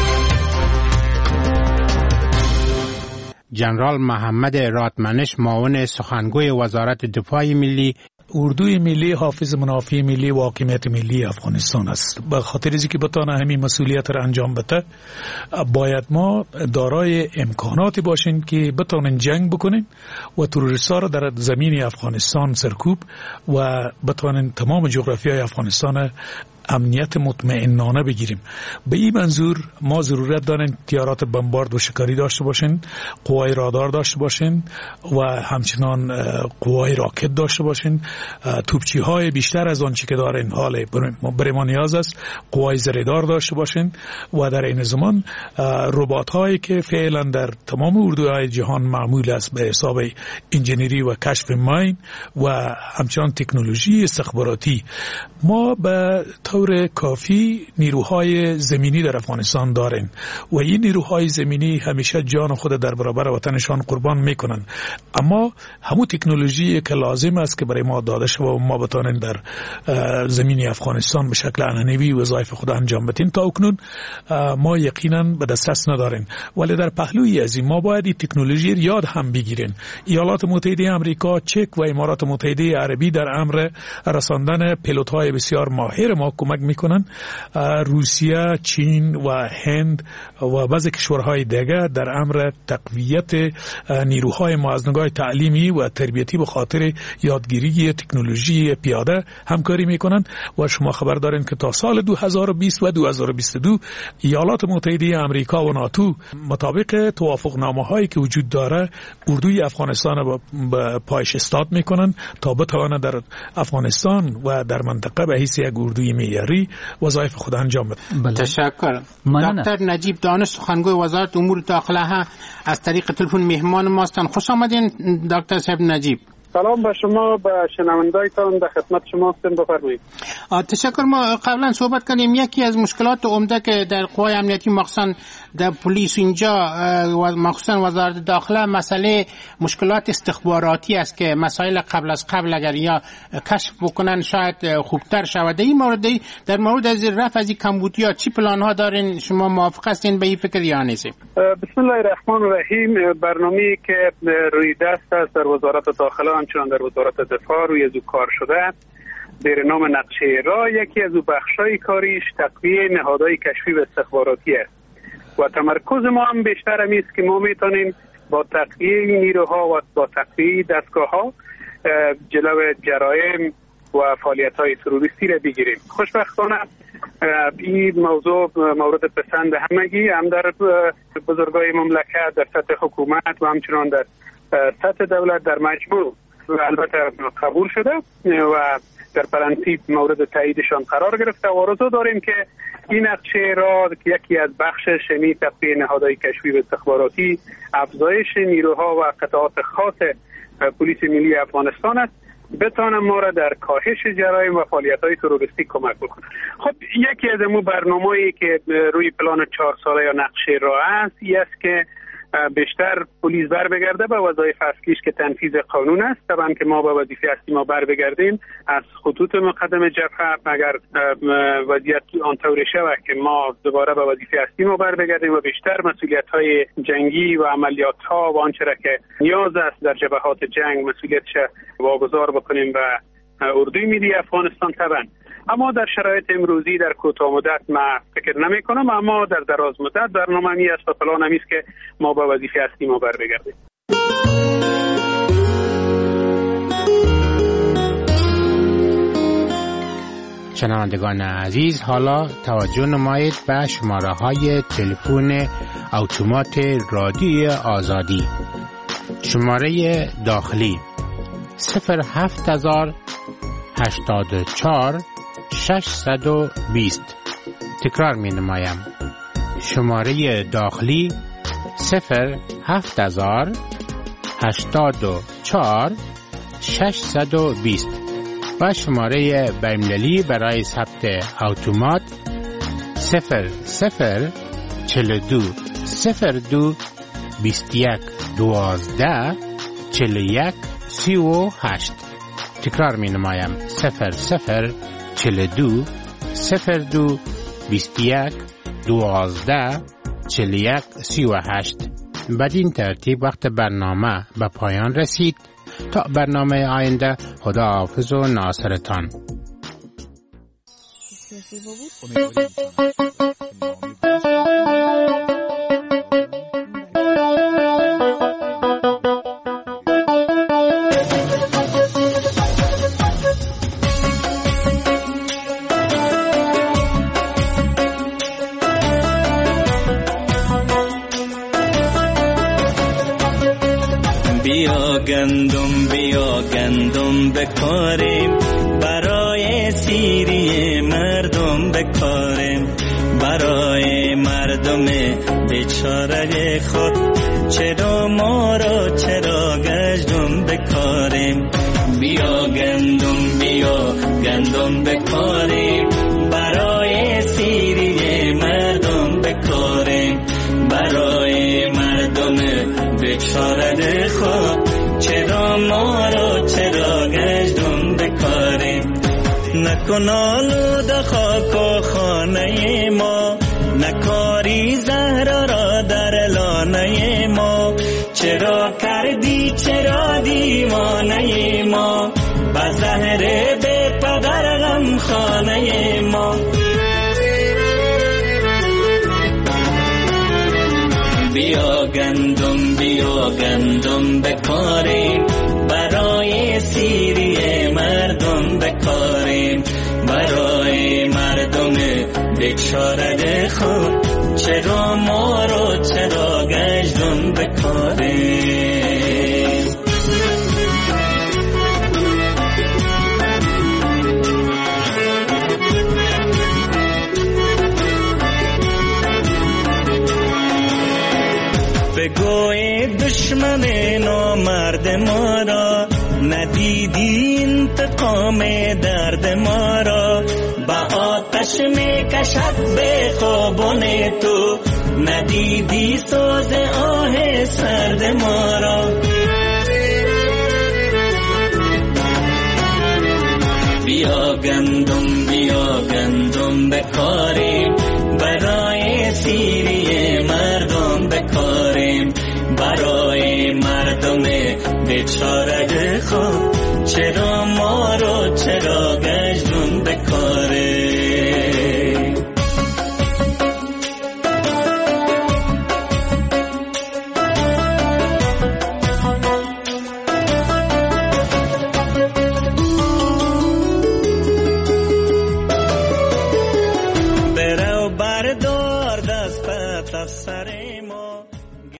Speaker 18: جنرال محمد راتمنش معاون سخنگوی وزارت دفاع ملی
Speaker 5: اردوی ملی حافظ منافع ملی و حاکمیت ملی افغانستان است. به خاطر اینکه که بتانه همین مسئولیت را انجام بده باید ما دارای امکاناتی باشیم که بتانیم جنگ بکنیم و تروریست‌ها را در زمین افغانستان سرکوب و بتانیم تمام جغرافیای افغانستان امنیت مطمئنانه بگیریم. به این منظور ما ضرورت داریم تیارات بمبارد و شکاری داشته باشیم، قوای رادار داشته باشیم و همچنان قوای راکت داشته باشیم، توپچی های بیشتر از آنچه که داریم حال برای ما نیاز است، قوای زره‌دار داشته باشیم و در این زمان ربات هایی که فعلا در تمام اردوهای جهان معمول است به حساب انجینری و کشف ماین و همچنان تکنولوژی استخباراتی. ما به طور کافی نیروهای زمینی در افغانستان دارن و این نیروهای زمینی همیشه جان خود در برابر وطنشان قربان میکنن، اما همون تکنولوژی که لازم است که برای ما داده شده و ما بتانیم در زمین افغانستان به شکل انانوی وظایف خود انجام بدیم تا اکنون ما یقینا به دسترس نداریم. ولی در پهلوی از این ما باید این تکنولوژی یاد هم بگیریم. ایالات متحده آمریکا، چک و امارات متحده عربی در امر رساندن پیلوت‌های بسیار ماهر ما کمک میکنن. روسیه، چین و هند و بعضی کشورهای دیگه در امر تقویت نیروهای ما از نگاه تعلیمی و تربیتی به خاطر یادگیری تکنولوژی پیاده همکاری میکنن و شما خبر دارین که تا سال دو هزار و بیست و دو هزار و بیست و دو ایالات متحده آمریکا و ناتو مطابق توافقنامه هایی که وجود داره اردوی افغانستان به پایش استاد میکنن تا بتواند در افغانستان و در منطقه به حیث یک اردوی معیاری وظایف خود انجام بده.
Speaker 18: تشکر. دکتر نجیب دانش سخنگوی وزارت امور داخله از طریق تلفن مهمان ما هستند. خوش آمدین دکتر صاحب نجیب.
Speaker 6: سلام به شما، به شنوندگان در خدمت شما هستیم. بفرمایید.
Speaker 18: تشکر. ما قبلا صحبت کردیم یکی از مشکلات عمده که در قوای امنیتی مخصوصا در پلیس اینجا و مخصوصا وزارت داخله مسئله مشکلات استخباراتی است که مسائل قبل از قبل اگر یا کشف بکنن شاید خوبتر شود. این موردی در مورد از رفع از کمبودیا چی پلان ها دارین؟ شما موافق هستین به این فکر یا نیستین؟
Speaker 6: بسم الله الرحمن الرحیم. برنامه‌ای که روی دست است در وزارت داخله همچنان در وزارت دفاع روی از او کار شده زیر نام نقشه راه، یکی از او بخشای کاریش تقویه نهادهای کشفی و استخباراتی است و تمرکز ما هم بیشتر هم است که ما میتونیم با تقویه نیروها و با تقویه دستگاه‌ها جلو جرایم و فعالیت‌های تروریستی را بگیریم. خوشبختانه این موضوع مورد پسند همگی هم در بزرگای مملکت، در سطح حکومت و همچنان در سطح دولت در مجموع و البته قبول شده و در پرانسیب مورد تاییدشان قرار گرفته و آرزو داریم که این نقشه را که یکی از بخشش یعنی تقویه نهادهای کشفی و استخباراتی، افزایش نیروها و قطعات خاص پلیس ملی افغانستان است، بتوانم ما را در کاهش جرایم و فعالیت‌های تروریستی کمک بکنه. خب یکی از امو برنامه‌ای که روی پلان چهار ساله یا نقشه راه است این است که بیشتر پلیس بر بگرده به وظایف اصلیش که تنفیذ قانون است. طبعا که ما به وظیفه اصلی ما بر بگردیم از خطوط مقدم جبهه، اگر وضعیت آنطوری شود که ما دوباره به وظیفه اصلی ما بر بگردیم و بیشتر مسئولیت‌های جنگی و عملیات‌ها و آنچه را که نیاز است در جبهات جنگ مسئولیتش واگذار بکنیم به اردوی ملی افغانستان. طبعا اما در شرایط امروزی در کوتاه مدت ما فکر نمی کنم، اما در دراز مدت برنامه‌ای است و پلانمی است که ما با وظیفه اصلی ما بر بگردیم.
Speaker 18: شنوندگان عزیز، حالا توجه نمایید به شماره های تلفن اتومات رادیو آزادی. شماره داخلی صفر هفت هزار هشتاد و چهار ششصد و بیست. تکرار می نمایم. شماره داخلی صفر هفت هزار هشتاد و چهار ششصد و بیست و شماره بین‌المللی برای ثبت اتومات صفر صفر چهل و دو صفر دو بیست و یک دوازده چهل و یک سی و هشت. تکرار می نمایم. صفر صفر چهل و دو صفر دو بیست و یک دوازده چهل و یک سی و هشت. بدین ترتیب وقت برنامه به پایان رسید. تا برنامه آینده، خدا حافظ و ناصرتان.
Speaker 8: گندم بیا گندم بکاریم برای سیری مردم بکاریم، برای مردم بیچاره خود چرا ما را چرا گشتم بکاریم. بیا گندم بیا گندم بکاریم برای سیری مردم بکاریم، برای مردم بیچاره خود چرا ما را چرا گشتم بکاریم. نکن آلوده خاک و خانه ما، نکاری زهرا را در لانه ما، چرا کردی چرا دیوانه ما، با زهر بی پدر غم خانه ما. بیا گندم بیا گندم بکاریم برای سیری مردم بکاریم برای مردم بیچاره خود چرا ما رو چرا گشتم بکاریم بگوی دشمن نامرد ما را ندیدی انتقام درد ما را با آتش می کشد به خوابان تو ندیدی سوز آه سرد ما را بیا گندم بیا گندم بکاریم برای سیری مردم بکاریم برای مردم بیچاره خود چرا